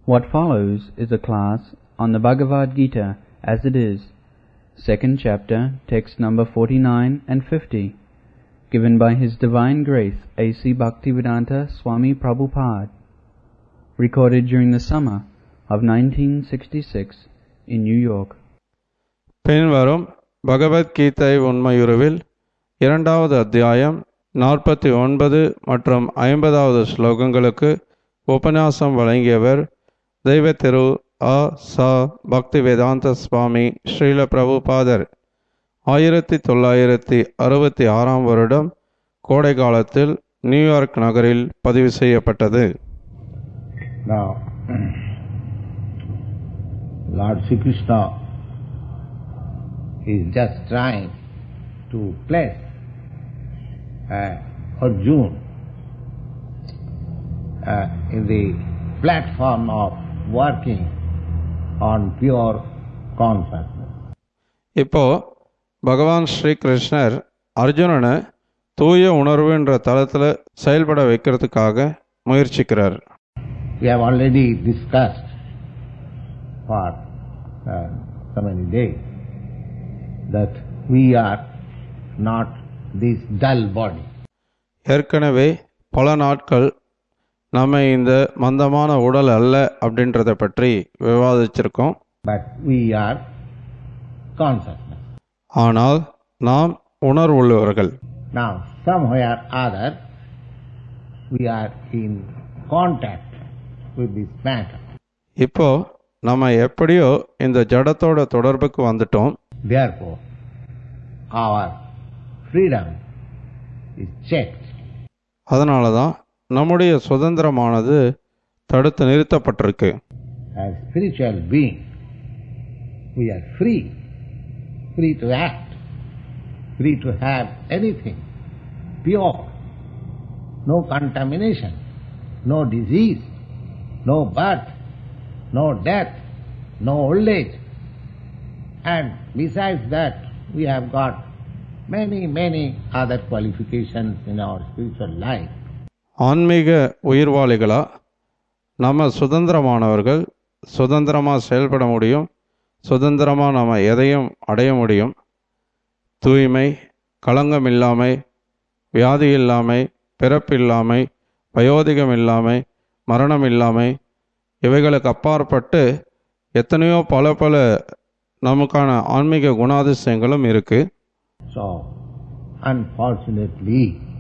What follows is a class on the Bhagavad Gita as it is, second chapter, text number 49 and 50, given by His Divine Grace A.C. Bhaktivedanta Swami Prabhupada, recorded during the summer of 1966 in New York. பின்வரும் பகவத்கீதை உண்மையுருவில் 2வது அத்தியாயம் 49 மற்றும் 50வது ஸ்லோகங்களுக்கு உபன்யாசம் வழங்கியவர் தெய்வ திரு A.S. Bhaktivedanta சுவாமி ஸ்ரீல பிரபுபாதர். 1966 வருடம் கோடை காலத்தில் நியூயார்க் நகரில் பதிவு செய்யப்பட்டது. Now, Lord Sri Krishna is just trying to place Arjuna in the platform of working on pure consciousness. இப்போ பகவான் ஸ்ரீ கிருஷ்ணர் அர்ஜுனனை தூய உணர்வு என்ற தளத்தில் செயல்பட வைக்கிறதுக்காக முயற்சிக்கிறார். We have already discussed for so many days that we are not this dull body. ஏற்கனவே பல நாட்கள் நம்ம இந்த மந்தமான உடல் அல்ல அப்படின்றத பற்றி விவாதிச்சிருக்கோம். But we are consciousness. ஆனால் நாம் உணர்வுள்ளவர்கள். Now, somewhere or other, we are in contact with this matter. இப்போ நம்ம எப்படியோ இந்த ஜடத்தோட தொடர்புக்கு வந்துட்டோம். Therefore, our freedom is checked. அதனால தான் நம்முடைய சுதந்திரமானது தடுத்து நிறுத்தப்பட்டிருக்கு. As spiritual beings, we are free to act, free to have anything, pure, no contamination, no disease, no birth, no death, no old age. And besides that, we have got many other qualifications in our spiritual life. ஆன்மீக உயிர்வாளிகளா நம்ம சுதந்திரமானவர்கள், சுதந்திரமாக செயல்பட முடியும், சுதந்திரமாக நம்ம எதையும் அடைய முடியும். தூய்மை, களங்கம் இல்லாமை, வியாதி இல்லாமை, பிறப்பு இல்லாமை, வயோதிகம் இல்லாமை, மரணம் இல்லாமை, இவைகளுக்கு அப்பாற்பட்டு எத்தனையோ பல நமக்கான ஆன்மீக குணாதிசயங்களும் இருக்கு. So, unfortunately,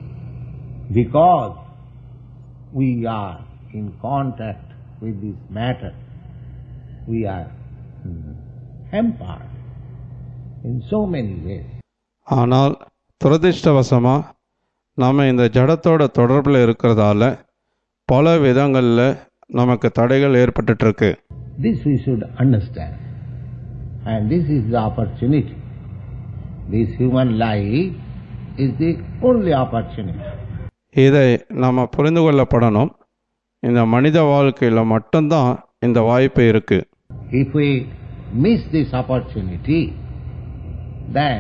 because we are in contact with this matter, we are hampered in so many ways. ஆனால் துரதிர்ஷ்டவசமாக நம்ம இந்த ஜடத்தோட தொடர்பில் இருக்கிறதால பல விதங்களில் நமக்கு தடைகள் ஏற்பட்டுருக்கு. This we should understand, and this is the opportunity. This human life is the only opportunity. இதை நம்ம புரிந்து கொள்ளப்படணும். இந்த மனித வாழ்க்கையில் மட்டும்தான் இந்த வாய்ப்பு இருக்கு. If we miss this opportunity, then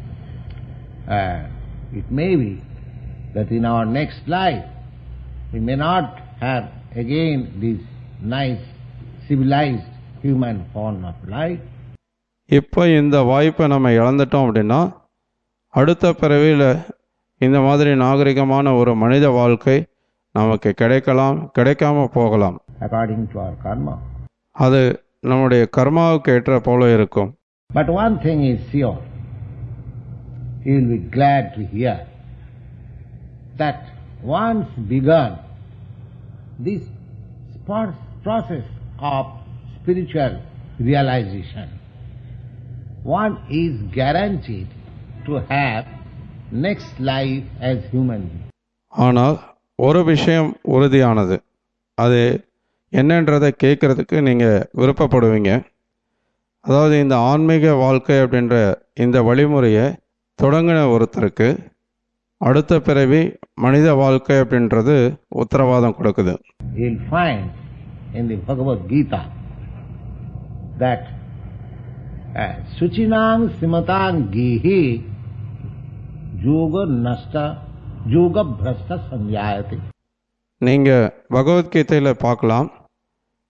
it may be that in our next life we may not have again this nice civilized human form of life. இப்போ இந்த வாய்ப்பை நம்ம இழந்துட்டோம் அப்படின்னா அடுத்த பிறவியில் இந்த மாதிரி நாகரிகமான ஒரு மனித வாழ்க்கை நமக்கு கிடைக்கலாம், கிடைக்காம போகலாம். According to our karma. அது நம்முடைய கர்மாவுக்கு ஏற்ற போல இருக்கும். But one thing is sure, you will be glad to hear that once begun this process of spiritual realization, one is guaranteed to have next life as human being. ஆனால் ஒரு விஷயம் உறுதியானது. அது என்னன்றதை கேட்கறதுக்கு நீங்கள் விருப்பப்படுவீங்க. அதாவது இந்த ஆன்மீக வாழ்க்கை அப்படின்ற இந்த வழிமுறையை தொடங்கின ஒருத்தருக்கு அடுத்த பிறவி மனித வாழ்க்கை அப்படின்றது உத்தரவாதம் கொடுக்குது. You will find in the Bhagavad Gita that Suchinang Simatang Gihi Yoga Nasta Yoga Bhrasta Sanjayati. நீங்கள் பகவத்கீதையில் பார்க்கலாம்,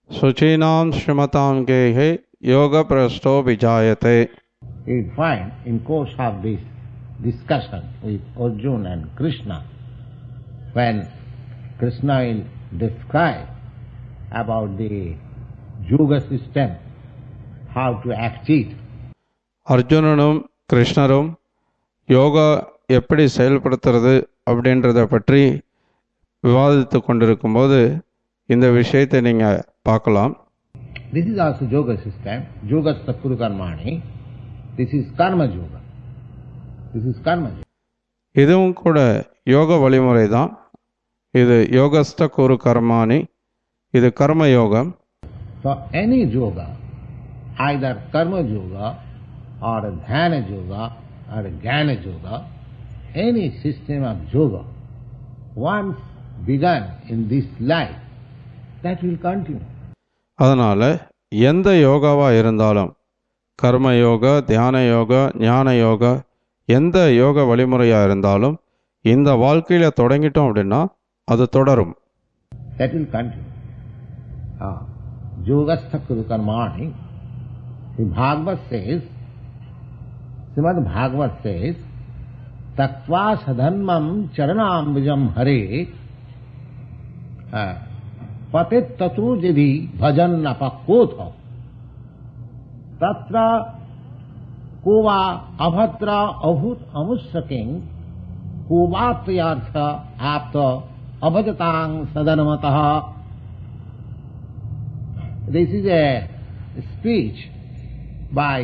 Suchinam Srimatam Gehe Yoga Prasto Vijayate. You will find in course of this discussion with Arjuna and Krishna, when Krishna will describe about the yoga system, how to achieve. அர்ஜுனனும் கிருஷ்ணரும் யோகா எப்படி செயல்படுத்துறது அப்படின்றத பற்றி விவாதித்து கொண்டிருக்கும்போது இந்த விஷயத்தை நீங்கள் பார்க்கலாம். This is also yoga system, yogastha kuru karmani. This is karma yoga. This is karma yoga. இதுவும் கூட யோக வழிமுறை தான். இது யோகஸ்த குரு கர்மானி, இது கர்ம யோகம். So any yoga, either karma yoga or dhyana yoga or jnana yoga, any system of yoga, once begun in this life, that will continue. அதனால் எந்த யோகாவாக இருந்தாலும், கர்ம யோகா, தியான யோகா, ஞான யோகா, எந்த யோக வழிமுறையாக இருந்தாலும் இந்த வாழ்க்கையில் தொடங்கிட்டோம் அப்படின்னா அது தொடரும். That will continue. Yogastha kuru karmani. Bhagavad says, Srimad Bhagavad says, Taktva sadhanmam charanambujam hare patit tatu jidhi bhajan napakotha tatra kova abhatra abhut amussaking kovatriyartha apta abhajatang sadanamataha. This is a speech by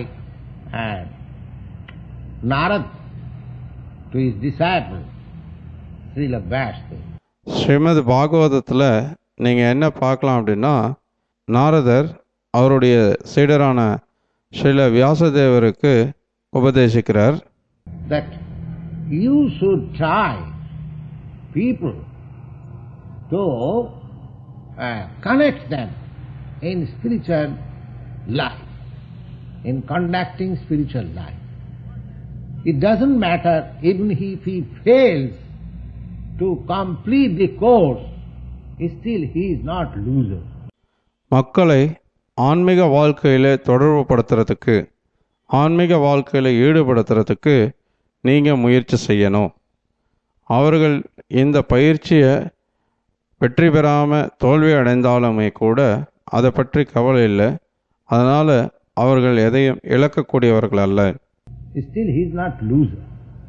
Narad to his disciple, Srila Vyasa. Srimad பாகவதத்தில் நீங்கள் என்ன பார்க்கலாம் அப்படின்னா, நாரதர் அவருடைய சீடரான Srila வியாசதேவருக்கு உபதேசிக்கிறார். That you should try people to connect them in spiritual life, in conducting spiritual life. It doesn't matter even if he fails to complete the course, still he is not loser. மக்களை ஆன்மீக வாழ்க்கையில் தொடர்புபடுத்துறதுக்கு, ஆன்மீக வாழ்க்கையில் ஈடுபடுத்துறதுக்கு நீங்கள் முயற்சி செய்யணும். அவர்கள் இந்த பயிற்சியை வெற்றி பெறாமல் தோல்வி அடைந்தாலுமே கூட அதை பற்றி கவலை இல்லை. அதனால் அவர்கள் எதையும் இழக்கக்கூடியவர்கள் அல்ல. Still he is not loser.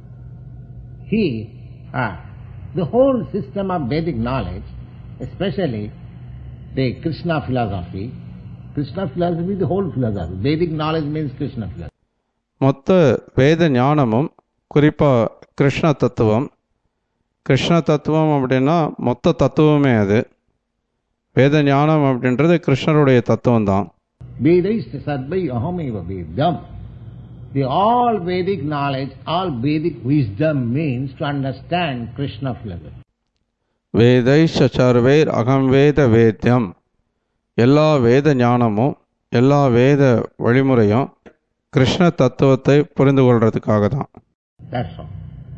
The whole system of Vedic knowledge, especially the Krishna philosophy, the whole philosophy. Vedic knowledge means Krishna philosophy. மொத்த வேத ஞானமும், குறிப்பாக கிருஷ்ண தத்துவம். கிருஷ்ண தத்துவம் அப்படின்னா மொத்த தத்துவமே அது. வேத ஞானம் அப்படின்றது கிருஷ்ணருடைய தத்துவம் தான். Vedaista sadvai ahameva vedyam. The all Vedic knowledge, all Vedic wisdom means to understand Krishna philosophy. வேதைஷ சர்வைர் அகம் வேத வேத்யம். எல்லா வேத ஞானமும், எல்லா வேத வழிமுறையும் கிருஷ்ண தத்துவத்தை புரிந்து கொள்றதுக்காக தான். That's all.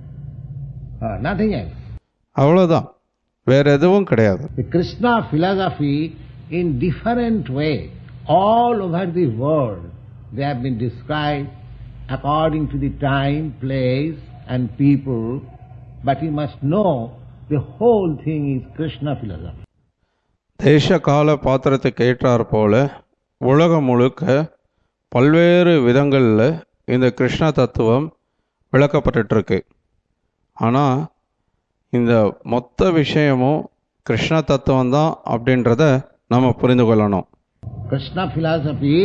Nothing else. அவ்வளோதான், வேற எதுவும் கிடையாது. The Krishna philosophy in different way all over the world they have been described according to the time, place and people, but you must know the whole thing is Krishna philosophy. தேச கால பாத்திரத்துக்கு ஏற்றாற் போல உலகம் முழுக்க பல்வேறு விதங்களில் இந்த கிருஷ்ண தத்துவம் விளக்கப்பட்டுருக்கு. ஆனால் இந்த மொத்த விஷயமும் கிருஷ்ண தத்துவம் தான் அப்படின்றத நம்ம புரிந்து கொள்ளணும். Krishna philosophy,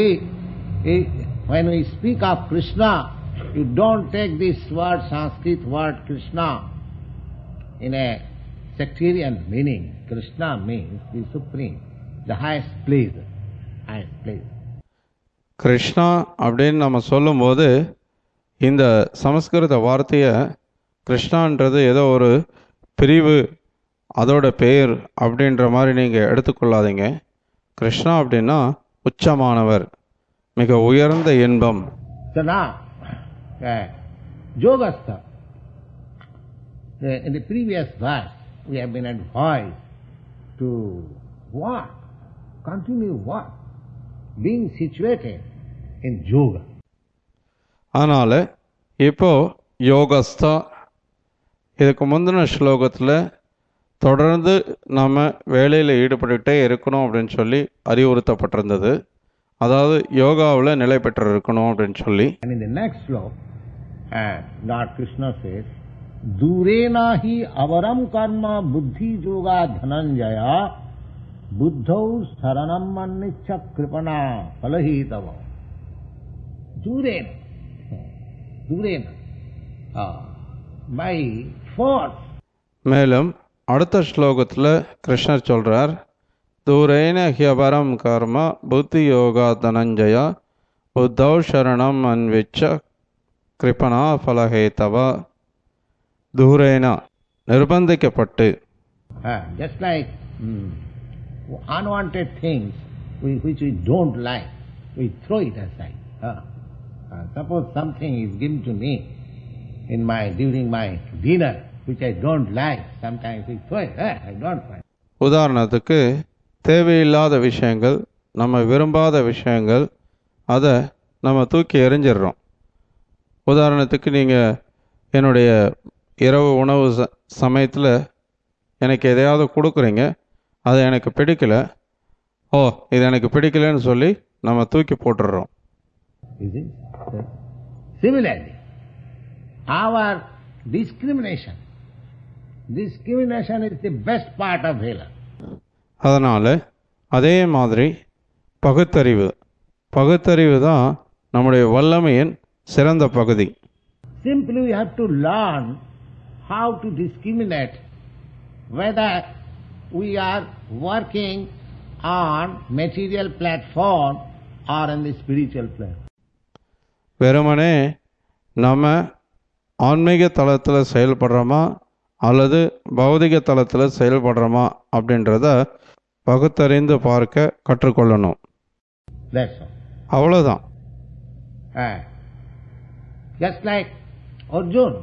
when we speak of Krishna, you don't take this word, Sanskrit word Krishna, in a sectarian meaning. Krishna means the supreme, the highest pleasure, highest pleasure. Krishna அப்படின்னு நம்ம சொல்லும்போது இந்த சமஸ்கிருத வார்த்தையை கிருஷ்ணான்றது ஏதோ ஒரு பிரிவு, அதோட பெயர் அப்படின்ற மாதிரி நீங்கள் எடுத்துக்கொள்ளாதீங்க. கிருஷ்ணா அப்படின்னா உச்சமானவர், மிக உயர்ந்த இன்பம். So now, Yogastha, in the previous verse, we have been advised to what? continue what? Being situated in yoga. அதனால் இப்போ யோகஸ்தா இதுக்கு முந்தின ஸ்லோகத்தில் தொடர்ந்து நம்ம வேலையில் ஈடுபட்டுக்கிட்டே இருக்கணும் அப்படின்னு சொல்லி அறிவுறுத்தப்பட்டிருந்தது. அதாவது யோகாவில் நிலை பெற்று இருக்கணும் அப்படின்னு சொல்லி. And in the next sloka, Lord Krishna says, Durena hi avaram karma buddhi yoga dhananjaya buddhau saranam mannicha kripana palahitava. Durena. By force. மேலும் அடுத்த ஸ்லோகத்தில் கிருஷ்ணர் சொல்றார், தூரேன ஹியபரம் கர்ம புத்தி யோகா தனஞ்சயா புத்தௌ சரணம் அன்விச்ச கிருபணா பலஹேதவா. தூரேன நிர்பந்திக்கப்பட்டு. Just like unwanted things which we don't like, we throw it aside. Suppose something is given to me during my dinner which I don't like, sometimes we throw it. I don't like. உதாரணத்துக்கு தேவையில்லாத விஷயங்கள், நம்ம விரும்பாத விஷயங்கள், அதை நம்ம தூக்கி எறிஞ்சிடுறோம். உதாரணத்துக்கு நீங்கள் என்னுடைய இரவு உணவு சமயத்தில் எனக்கு எதையாவது கொடுக்குறீங்க, அது எனக்கு பிடிக்கல, இது எனக்கு பிடிக்கலன்னு சொல்லி நம்ம தூக்கி போட்டுடுறோம். Similarly, our discrimination is the best part of valor. அதனால் அதே மாதிரி பகுத்தறிவு தான் நம்முடைய வல்லமையின் சிறந்த பகுதி. Simply we have to learn how to discriminate whether we are working on material platform or on the spiritual platform. வெறுமனே நம்ம ஆன்மீக தளத்தில் செயல்படுறோமா அல்லது பௌதிக தளத்தில் செயல்படுறோமா அப்படின்றத பகுத்தறிந்து பார்க்க கற்றுக்கொள்ளணும். அவ்வளோதான். Just like Arjuna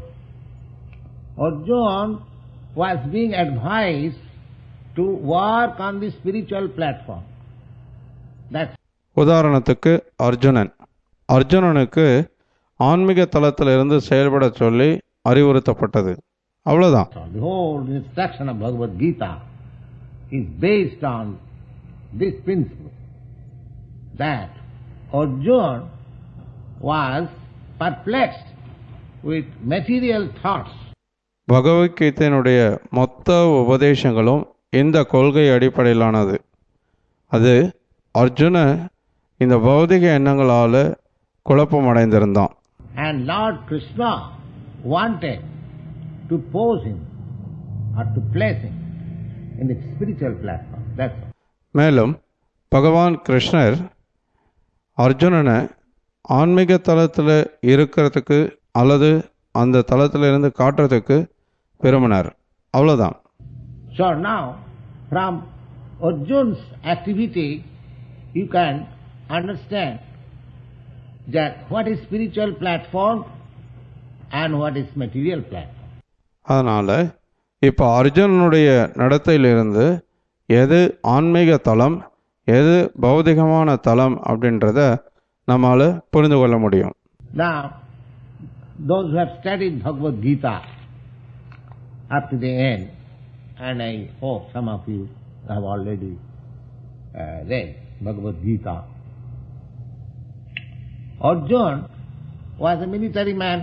was being advised to work on the spiritual platform. உதாரணத்துக்கு அர்ஜுனனுக்கு ஆன்மீக தளத்தில் இருந்து செயல்பட சொல்லி அறிவுறுத்தப்பட்டது. அவ்வளவுதான். The whole instruction of Bhagavad Gita is based on this principle, that Arjuna was perplexed with material thoughts. பகவத்கீதையினுடைய மொத்த உபதேசங்களும் இந்த கொள்கை அடிப்படையிலானது. அது அர்ஜுன இந்த பௌதிக எண்ணங்களால் குழப்பம் அடைந்திருந்தான். And Lord Krishna wanted to pose him or to place him in the spiritual platform. That's all. மேலும் பகவான் கிருஷ்ணர் அர்ஜுனனை ஆன்மீக தளத்தில் இருக்கிறதுக்கு அல்லது அந்த தளத்தில் இருந்து காட்டுறதுக்கு விரும்பினார். அவ்வளோதான். So now from Arjuna's activity you can understand that what is spiritual platform and what is material platform. அதனால் இப்போ அர்ஜுனனுடைய நடத்தையிலிருந்து எது ஆன்மீக தளம் எது பௌதிகமான தளம் அப்படின்றத நம்மால் புரிந்து கொள்ள முடியும். Now those who have studied Bhagavad Gita up to the end, and I hope some of you have already read Bhagavad Gita. Arjuna was a military man,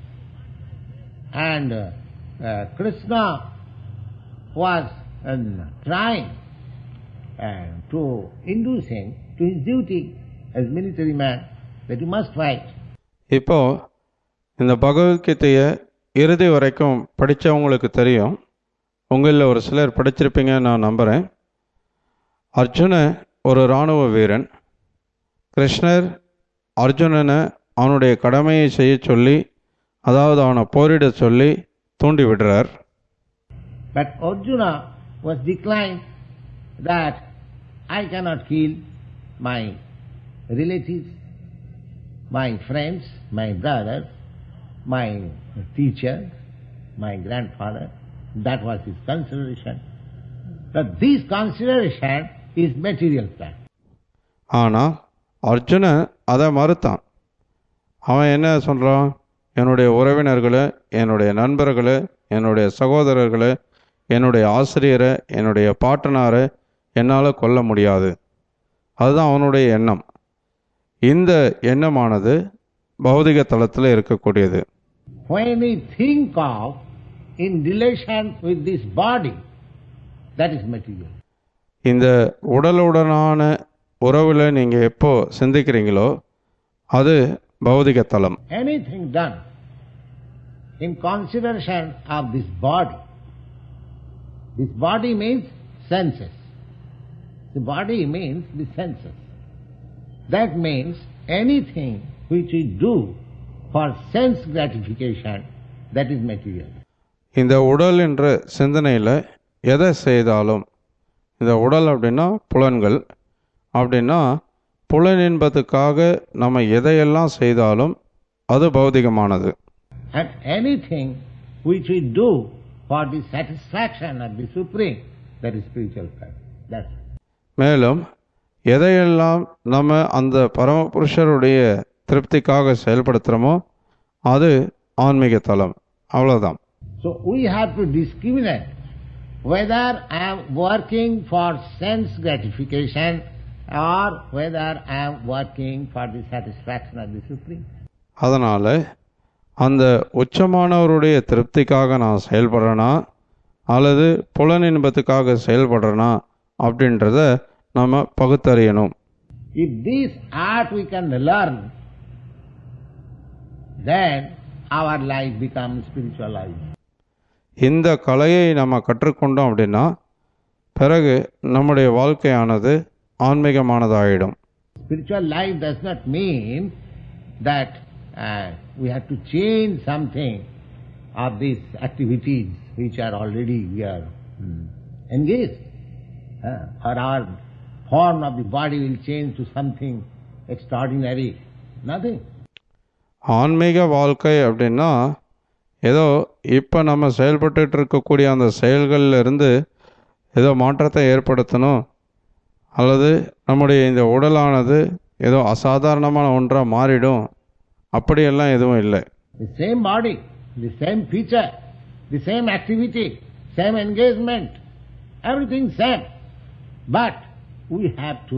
and Krishna was trying to induce him to his duty as military man, that he must fight. இப்போ இந்த பகவத்கீதையை இறுதி வரைக்கும் படித்தவங்களுக்கு தெரியும், உங்களில் ஒரு சிலர் படிச்சிருப்பீங்கன்னு நான் நம்புகிறேன். அர்ஜுன ஒரு இராணுவ வீரன். கிருஷ்ணர் அர்ஜுனனை அவனுடைய கடமையை செய்ய சொல்லி, அதாவது அவனை போரிட சொல்லி தூண்டி விடுறார். But Arjuna was declined that I cannot kill my relatives, my friends, my brothers, my teacher, my grandfather. That was his consideration. But this consideration is material plant. ஆனால் அர்ஜுனன் அதை மறுத்தான். அவன் என்ன சொல்கிறான்? என்னுடைய உறவினர்களை, என்னுடைய நண்பர்களை, என்னுடைய சகோதரர்களை, என்னுடைய ஆசிரியரை, என்னுடைய பாட்டனாரை என்னால் கொல்ல முடியாது. அதுதான் அவனுடைய எண்ணம். இந்த எண்ணமானது பௌதிக தளத்தில் இருக்கக்கூடியது. When we think of in relation with this body, that is material. இந்த உடலுடனான உறவில் நீங்கள் எப்போ சிந்திக்கிறீங்களோ அது பௌதிக தளம். Anything done in consideration of this body means senses. The body means the senses. That means anything which we do for sense gratification, that is material. இந்த உடல் என்ற சிந்தனையில் எதை செய்தாலும், இந்த உடல் அப்படின்னா புலன்கள், அப்படின்னா புலனின்பத்துக்காக நம்ம எதையெல்லாம் செய்தாலும் அது பௌதிகமானது. And anything which we do for the satisfaction of the Supreme, that is spiritual fact. That's it. மேலும் எதையெல்லாம் நம்ம அந்த பரமபுருஷருடைய திருப்திக்காக செயல்படுத்துகிறோமோ அது ஆன்மீக தலம். அவ்வளோதான். So we have to discriminate whether I am working for sense gratification or whether I am working for the satisfaction of the Supreme. அதனால் அந்த உச்சமானவருடைய திருப்திக்காக நான் செயல்படுறேனா அல்லது புலனின்பத்துக்காக செயல்படுறேனா அப்படின்றத நம்ம பகுத்தறியணும். If this art we can learn, then our life becomes spiritual life. இந்த கலையை நம்ம கற்றுக்கொண்டோம் அப்படின்னா பிறகு நம்முடைய வாழ்க்கையானது ஆன்மீகமானதாகிடும். Spiritual life does not mean that we have to change something of these activities which are already we are engaged. Or our form of the body will change to something extraordinary. Nothing. ஆன்மீக வாழ்க்கை அப்படின்னா ஏதோ இப்போ நம்ம செயல்பட்டு இருக்கக்கூடிய அந்த செயல்களில் இருந்து ஏதோ மாற்றத்தை ஏற்படுத்தணும் அல்லது நம்முடைய இந்த உடலானது ஏதோ அசாதாரணமான ஒன்றாக மாறிடும், அப்படியெல்லாம் எதுவும் இல்லை. The same body, the same feature, the same activity, same engagement, everything same. But we have to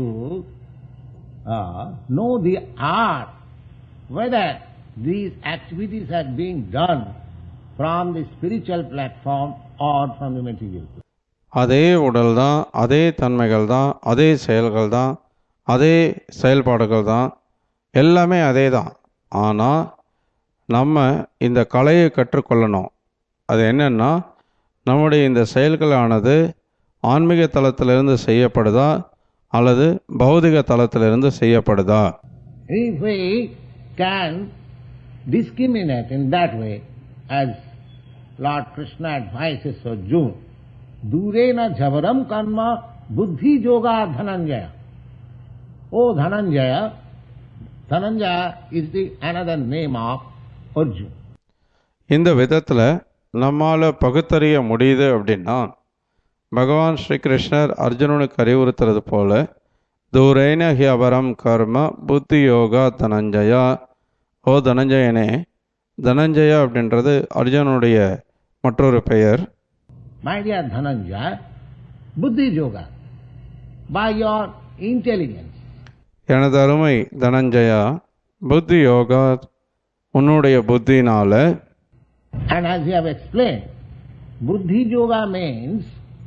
know the art, whether these activities are being done from the spiritual platform or from the material. அதே உடல் தான், அதே தன்மைகள் தான், அதே செயல்கள் தான், அதே செயல்பாடுகள் தான், எல்லாமே அதே தான். ஆனால் நம்ம இந்த கலையை கற்றுக்கொள்ளணும். அது என்னன்னா நம்முடைய இந்த செயல்களானது ஆன்மீக தளத்திலிருந்து செய்யப்படுதா அல்லது பௌதிக தளத்திலிருந்து செய்யப்படுதா. If we can discriminate in that way, as Lord Krishna advises Arjuna, Durena javaram karma buddhi yoga dhananjaya. Oh Dhananjaya, Dhananjaya is the another name of Arjuna. இந்த விதத்தில் நம்மால் பகுத்தறிய முடியுது அப்படின்னா பகவான் ஸ்ரீகிருஷ்ணர் அர்ஜுனனுக்கு அறிவுறுத்துறது போல தூரேன ஹியபரம் கர்ம புத்தி யோகா தனஞ்சயா. ஓ தனஞ்சயனே, தனஞ்சயா அப்படின்றது அர்ஜுனனுடைய மற்றொரு பெயர். My dear Dhananjaya, buddhi yoga, by your intelligence. எனது அருமை தனஞ்சயா, புத்தி யோகா உன்னுடைய புத்தினால. And as you have explained, buddhi yoga means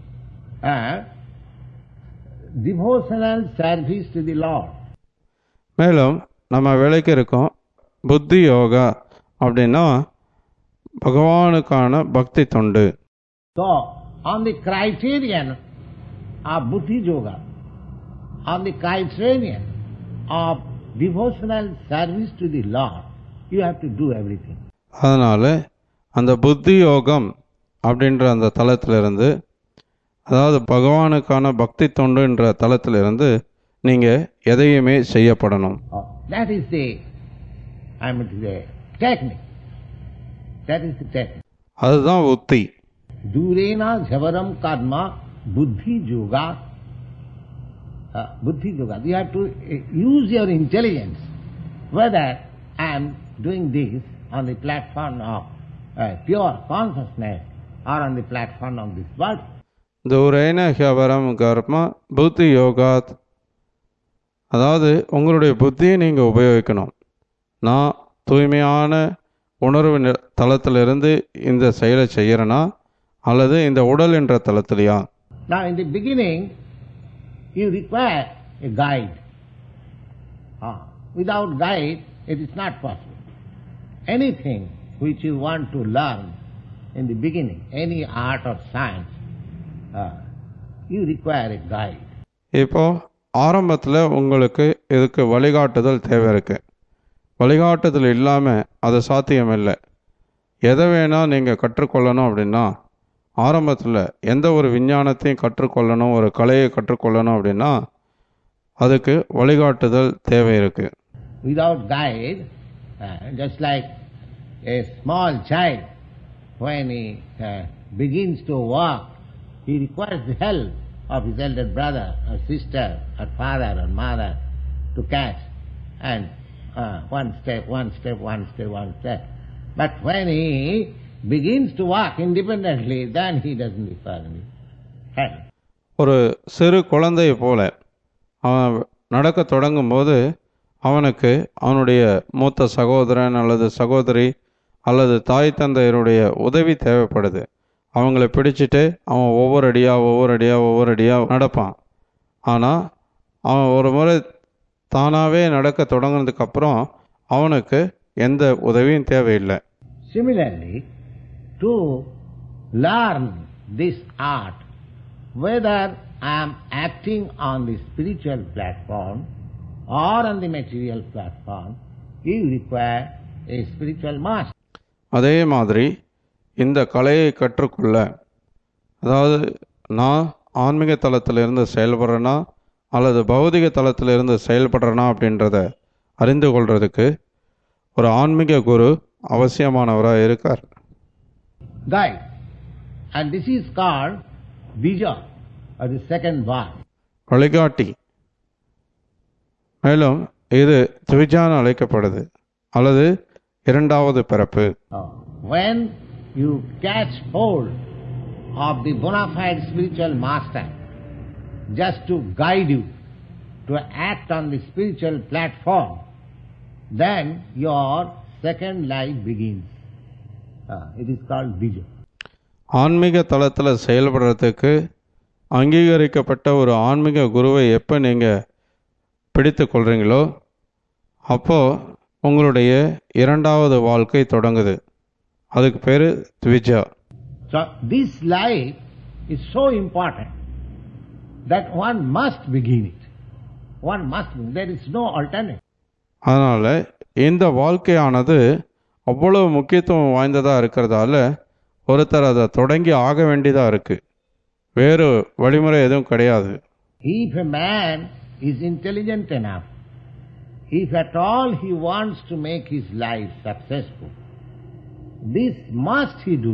devotional service to the Lord. மேலும் நம்ம வேலைக்கு இருக்கோம் புத்தி யோகா அப்படின்னா பகவானுக்கான பக்தி தொண்டு. So, on the criterion of buddhi yoga, on the criterion of devotional service to the Lord, you have to do everything. அதனால் அந்த புத்தி யோகம் அப்படின்ற அந்த தளத்திலிருந்து, அதாவது பகவானுக்கான பக்தி தொண்டுன்ற தளத்திலிருந்து நீங்கள் எதையுமே செய்யப்படணும். That is the technique. That is the technique. அதுதான் உத்தி. Durena javaram karma buddhi yoga buddhi yoga. You have to use your intelligence whether I am doing this on the platform of pure consciousness or on the platform of this body. தூரேன ஹ்யவரம் கர்ம புத்தி யோகாத். அதாவது உங்களுடைய புத்தியை நீங்கள் உபயோகிக்கணும். நான் தூய்மையான உணர்வு தளத்திலிருந்து இந்த செயலை செய்கிறேனா அல்லது இந்த உடல் என்ற தளத்திலையா? Now in the beginning you require a guide. Without guide it is not possible. Anything which you want to learn in the beginning, any art or science, you require a guide. இப்போ ஆரம்பத்தில் உங்களுக்கு இதுக்கு வழிகாட்டுதல் தேவை இருக்கு. வழிகாட்டுதல் இல்லாமல் அது சாத்தியம் இல்லை. எதை வேணால் நீங்கள் கற்றுக்கொள்ளணும் அப்படின்னா ஆரம்பத்தில் எந்த ஒரு விஞ்ஞானத்தையும் கற்றுக்கொள்ளணும், ஒரு கலையை கற்றுக்கொள்ளணும் அப்படின்னா அதுக்கு வழிகாட்டுதல் தேவை இருக்கு. Without guide, just like a small child, when he begins to walk, he requires the help of his elder brother or sister or father or mother to catch, and one step. But when he begins to walk independently, then he doesn't require any help. ஒரு சிறு குழந்தையை போல அவன் நடக்க தொடங்கும் போது அவனுக்கு அவனுடைய மூத்த சகோதரன் அல்லது சகோதரி அல்லது தாய் தந்தையருடைய உதவி தேவைப்படுது. அவங்கள பிடிச்சிட்டு அவன் ஒவ்வொரு அடியாக நடப்பான். ஆனால் அவன் ஒரு முறை தானாகவே நடக்க தொடங்கினதுக்கப்புறம் அவனுக்கு எந்த உதவியும் தேவையில்லை. Similarly, to learn this art, whether I am acting on the spiritual platform or on the material platform, you require a spiritual master. அதே மாதிரி இந்த கலையை கற்றுக்கொள்ள, அதாவது நான் ஆன்மீக தளத்திலிருந்து செயல்படுறேனா அல்லது பௌதிக தளத்திலிருந்து செயல்படுறேனா அப்படின்றத அறிந்து கொள்றதுக்கு ஒரு ஆன்மீக குரு அவசியமானவராக இருக்கார். Guide. And this is called Bija, or the second birth. வழிகாட்டி. மேலும் இது த்விஜான்னு அழைக்கப்படுது அல்லது இரண்டாவது பிறப்பு. When you catch hold of the bona fide spiritual master just to guide you to act on the spiritual platform, then your second life begins. It is called Bija. ஆன்மீக தளத்தில் செயல்படுறதுக்கு அங்கீகரிக்கப்பட்ட ஒரு ஆன்மீக குருவை எப்போ நீங்கள் பிடித்து கொள்கிறீங்களோ அப்போது உங்களுடைய இரண்டாவது வாழ்க்கை தொடங்குது. அதுக்கு பேர் த்விஜா. So this life is so important that one must begin it. One must begin. There is no alternative. அதனால் இந்த வாழ்க்கையானது அவ்வளவு முக்கியத்துவம் வாய்ந்ததாக இருக்கிறதால ஒருத்தர் அதை தொடங்கி ஆக வேண்டியதாக இருக்குது. வேறு வழிமுறை எதுவும் கிடையாது. If a man is intelligent enough, if at all he wants to make his life successful, this must he do.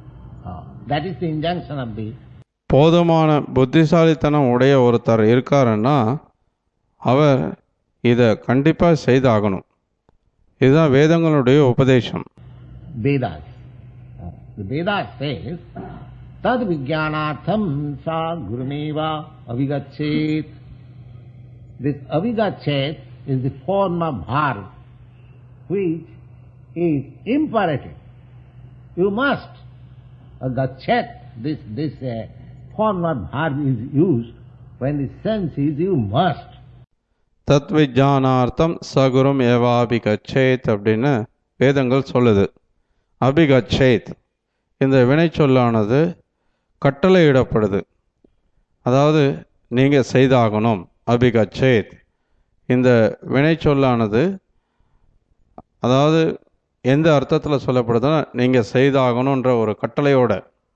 That is the injunction of the... போதுமான புத்திசாலித்தனம் உடைய ஒருத்தர் இருக்காருன்னா அவர் இதை கண்டிப்பாக செய்தாகணும். இதுதான் வேதங்களுடைய உபதேசம். Vedas. The Vedas says, Tad Vijnanatham sa gurumeva avigachet. This avigachet is the form of verb which is imperative. You must. Gachet, this form of verb is used when the sense is you must. தத்விஜானார்த்தம் சகுரும் ஏவாபிகச்சேத் அப்படின்னு வேதங்கள் சொல்லுது. அபிகச்சேத் இந்த வினை சொல்லானது கட்டளையிடப்படுது. அதாவது நீங்கள் செய்தாகணும். அபிகச்சேத் இந்த வினை சொல்லானது அதாவது எந்த அர்த்தத்தில் சொல்லப்படுதுன்னா நீங்கள் செய்தாகணுன்ற ஒரு கட்டளையோட.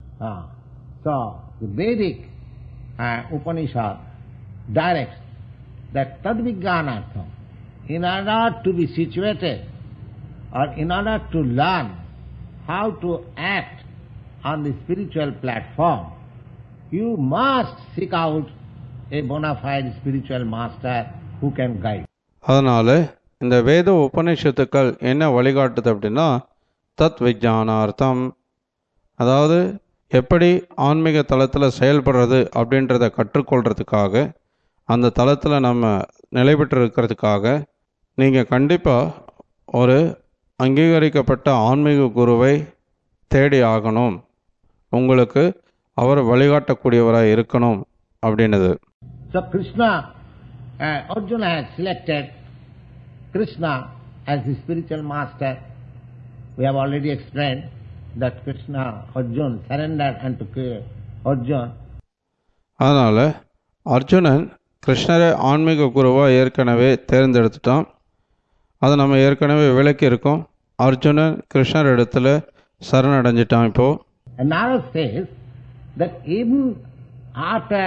So the Vedic Upanishad directs that tadvijnanatham, in order to be situated or in order to learn how to act on the spiritual platform, you must seek out a bona fide spiritual master who can guide. அதனால இந்த வேத உபநிஷத்துக்கள் என்ன வழிகாட்டுது அப்படின்னா தத் விஜானார்த்தம், அதாவது எப்படி ஆன்மீக தளத்தில் செயல்படுறது அப்படின்றத கற்றுக்கொள்கிறதுக்காக, அந்த தளத்தில் நம்ம நிலை பெற்று இருக்கிறதுக்காக நீங்கள் கண்டிப்பாக ஒரு அங்கீகரிக்கப்பட்ட ஆன்மீக குருவை தேடி ஆகணும், உங்களுக்கு அவர் வழிகாட்டக்கூடியவராக இருக்கணும் அப்படின்னது. So Krishna, Arjuna has selected Krishna as the spiritual master. We have already explained that Krishna, Arjuna surrendered unto Arjuna. அதனால் அர்ஜுனன் கிருஷ்ணரை ஆன்மீக குருவாக ஏற்கனவே தேர்ந்தெடுத்துட்டான். அதை நம்ம ஏற்கனவே விளக்கி இருக்கோம். அர்ஜுனன் கிருஷ்ணர் இடத்துல சரணடைஞ்சிட்டான். இப்போ And Narada says that even after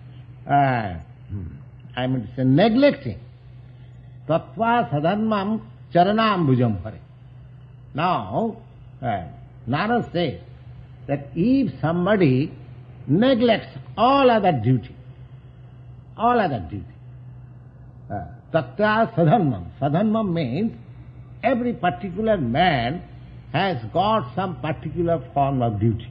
neglecting tattva sadharmam charanambujam hare. Now Narada says that if somebody neglects all other duty, tattva sadharmam means every particular man has got some particular form of duty.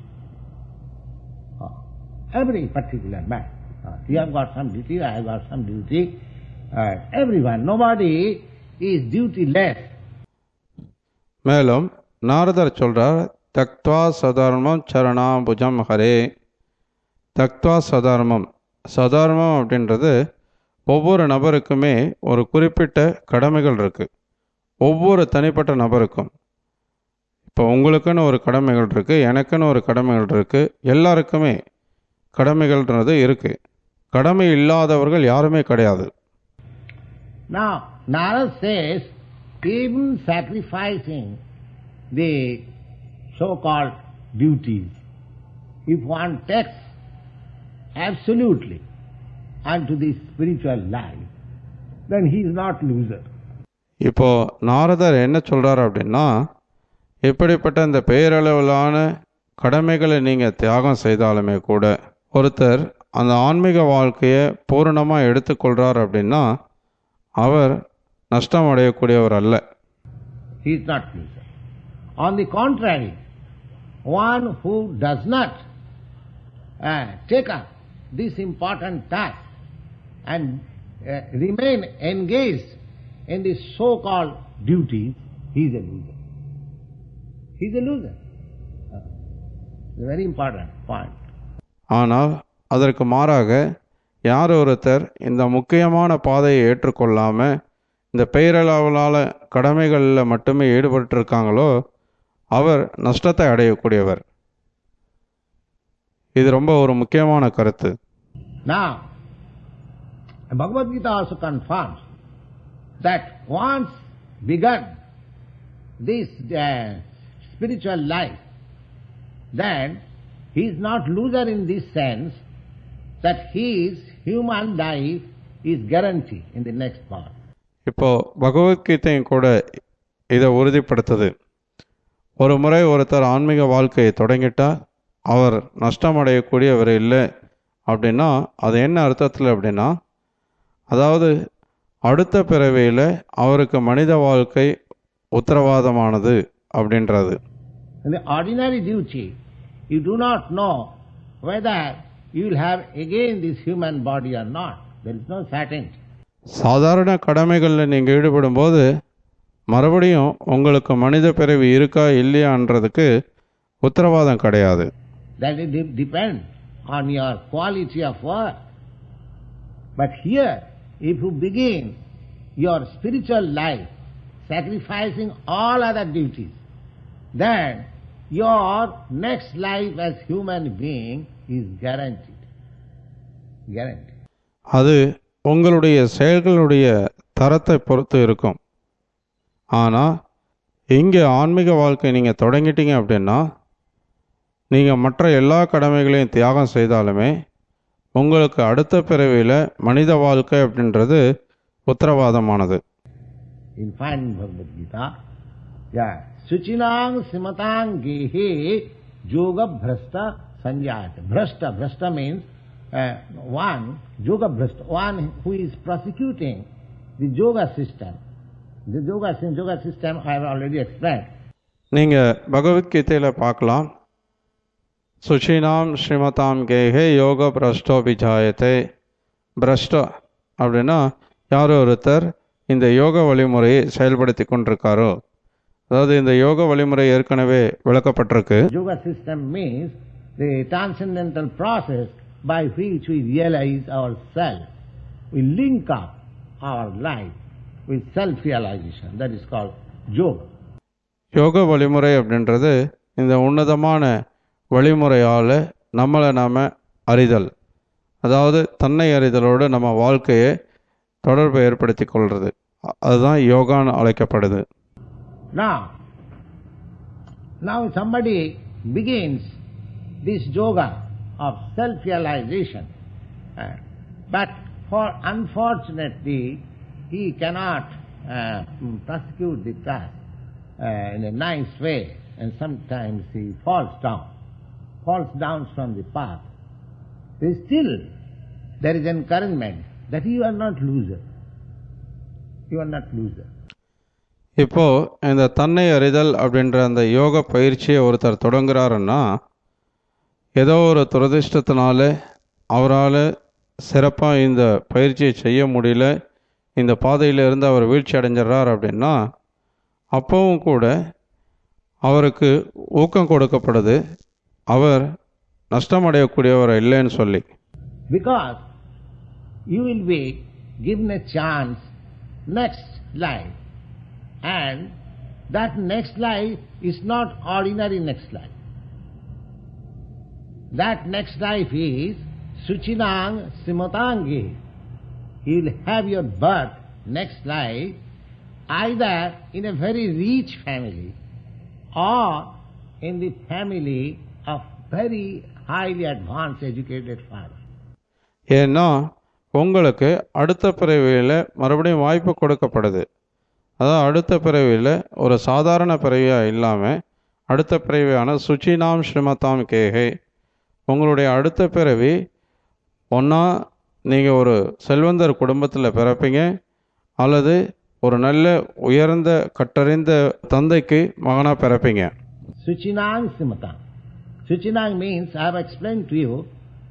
Every particular man. You have got some duty, I have got some duty. Everyone, nobody is duty-less. மேலும் நாரதர் சொல்றார், தக்த்வா சதர்மம் சரணாம்புஜம் ஹரே. தக்த்வா சதர்மம், சதர்மம் அப்படின்றது ஒவ்வொரு நபருக்குமே ஒரு குறிப்பிட்ட கடமைகள் இருக்குது. ஒவ்வொரு தனிப்பட்ட நபருக்கும் இப்போ உங்களுக்குன்னு ஒரு கடமைகள் இருக்குது, எனக்குன்னு ஒரு கடமைகள் இருக்குது, எல்லாருக்குமே கடமைகள்ன்றது இருக்குது. கடமை இல்லாதவர்கள் யாருமே கிடையாது. Now, Narada says, even sacrificing the so-called duties, if one takes absolutely unto the spiritual life, then he is not loser. இப்போ நாரதர் என்ன சொல்றார் அப்படின்னா, இப்படிப்பட்ட இந்த பெயரளவிலான கடமைகளை நீங்கள் தியாகம் செய்தாலுமே கூட ஒருத்தர் அந்த ஆன்மீக வாழ்க்கையை பூரணமாக எடுத்துக்கொள்கிறார் அப்படின்னா அவர் நஷ்டம் அடையக்கூடியவர் அல்ல. He is not loser. On the contrary, one who does not take up this important task and remain engaged in the so-called duties, he is a loser. He is a loser. It's a very important point. ஆனால் அதற்கு மாறாக யார் ஒருத்தர் இந்த முக்கியமான பாதையை ஏற்றுக்கொள்ளாமல் இந்த பெயரளவிலான கடமைகளில் மட்டுமே ஈடுபட்டிருக்காங்களோ அவர் நஷ்டத்தை அடையக்கூடியவர். இது ரொம்ப ஒரு முக்கியமான கருத்து. Now, Bhagavad Gita also confirms that once begun this spiritual life, then he is not loser in this sense that his human life is guaranteed in the next part. இப்போ பகவத்கீதையும் கூட இதை உறுதிப்படுத்துது. ஒரு முறை ஒருத்தர் ஆன்மீக வாழ்க்கையை தொடங்கிட்டா அவர் நஷ்டம் அடையக்கூடியவர் இல்லை அப்படின்னா அது என்ன அர்த்தத்தில் அப்படின்னா, அதாவது அடுத்த பிறவியில் அவருக்கு மனித வாழ்க்கை உத்தரவாதமானது அப்படின்றது. In the ordinary duty, you do not know whether you will have again this human body or not. There is no certainty. சாதாரண கடமைகளில் நீங்கள் ஈடுபடும் போது மறுபடியும் உங்களுக்கு மனித பிறவி இருக்கா இல்லையான்றதுக்கு உத்தரவாதம் கிடையாது. That will depend on your quality of work. But here, if you begin your spiritual life sacrificing all other duties, then your next life as human being is guaranteed. Guaranteed. அது உங்களுடைய செயல்களுடைய தரத்தை பொறுத்து இருக்கும். ஆனால் இங்கே ஆன்மீக வாழ்க்கை நீங்கள் தொடங்கிட்டீங்க அப்படின்னா நீங்கள் மற்ற எல்லா கடமைகளையும் தியாகம் செய்தாலுமே உங்களுக்கு அடுத்த பிறவியில் மனித வாழ்க்கை அப்படின்றது உத்தரவாதமானது. In fine Bhagavad Gita, Suchinang Simatang Gehe Yoga Bhrasta Sanjayate. Bhrasta means one yoga brahmana, one who is prosecuting the yoga system. The yoga system I have already explained. நீங்கள் பகவத்கீதையில் பார்க்கலாம், சுச்சினாம் ஸ்ரீமதாம் கேஹே யோக பிரஷ்டோ விஜாயத்தை. பிரஷ்டா அப்படின்னா யாரோ ஒருத்தர் இந்த யோக வழிமுறையை செயல்படுத்தி கொண்டிருக்காரோ, அதாவது இந்த யோக வழிமுறை ஏற்கனவே விளக்கப்பட்டிருக்கு. Yoga system means the transcendental process by which we realize ourselves. We link up our life with self-realization. That is called yoga. யோக வழிமுறை அப்படின்றது இந்த உன்னதமான வழிமுறையால் நம்மளை நாம் அறிதல், அதாவது தன்னை அறிதலோடு நம்ம வாழ்க்கையை தொடர்பை ஏற்படுத்தி கொள்வது, அதுதான் யோகான்னு அழைக்கப்படுது. Now somebody begins this yoga of self-realization, but unfortunately he cannot prosecute the task in a nice way, and sometimes he falls down from the path. Still there is encouragement that you are not loser. You are not loser. இப்போ இந்த தன்னை அறிதல் அப்படின்ற அந்த யோக பயிற்சியை ஒருத்தர் தொடங்குறாருன்னா, ஏதோ ஒரு துரதிர்ஷ்டத்தினால அவரால் சிறப்பாக இந்த பயிற்சியை செய்ய முடியல, இந்த பாதையில் இருந்து அவர் வீழ்ச்சி அடைஞ்சிடறார் அப்படின்னா, அப்பவும் கூட அவருக்கு ஊக்கம் கொடுக்கப்படுது, அவர் நஷ்டமடையக்கூடியவர் இல்லைன்னு சொல்லி. Because you will be given a chance next life, and that next life is not ordinary next life. That next life is Suchinang Simatangi. You will have your birth next life either in a very rich family or in the family of very highly advanced educated father. ஏன்னா உங்களுக்கு அடுத்த பிறவியில் மறுபடியும் வாய்ப்பு கொடுக்கப்படுது. அதாவது அடுத்த பிறவியில் ஒரு சாதாரண பிறவியாக இல்லாமல் அடுத்த பிறவியான சுச்சினாம் ஸ்ரீமதாம் கேஹே, உங்களுடைய அடுத்த பிறவி ஒன்றா நீங்கள் ஒரு செல்வந்தர் குடும்பத்தில் பிறப்பீங்க, அல்லது ஒரு நல்ல உயர்ந்த கட்டறிந்த தந்தைக்கு மகனாக பிறப்பீங்க. Suchinang Simata. Suchinang means, I have explained to you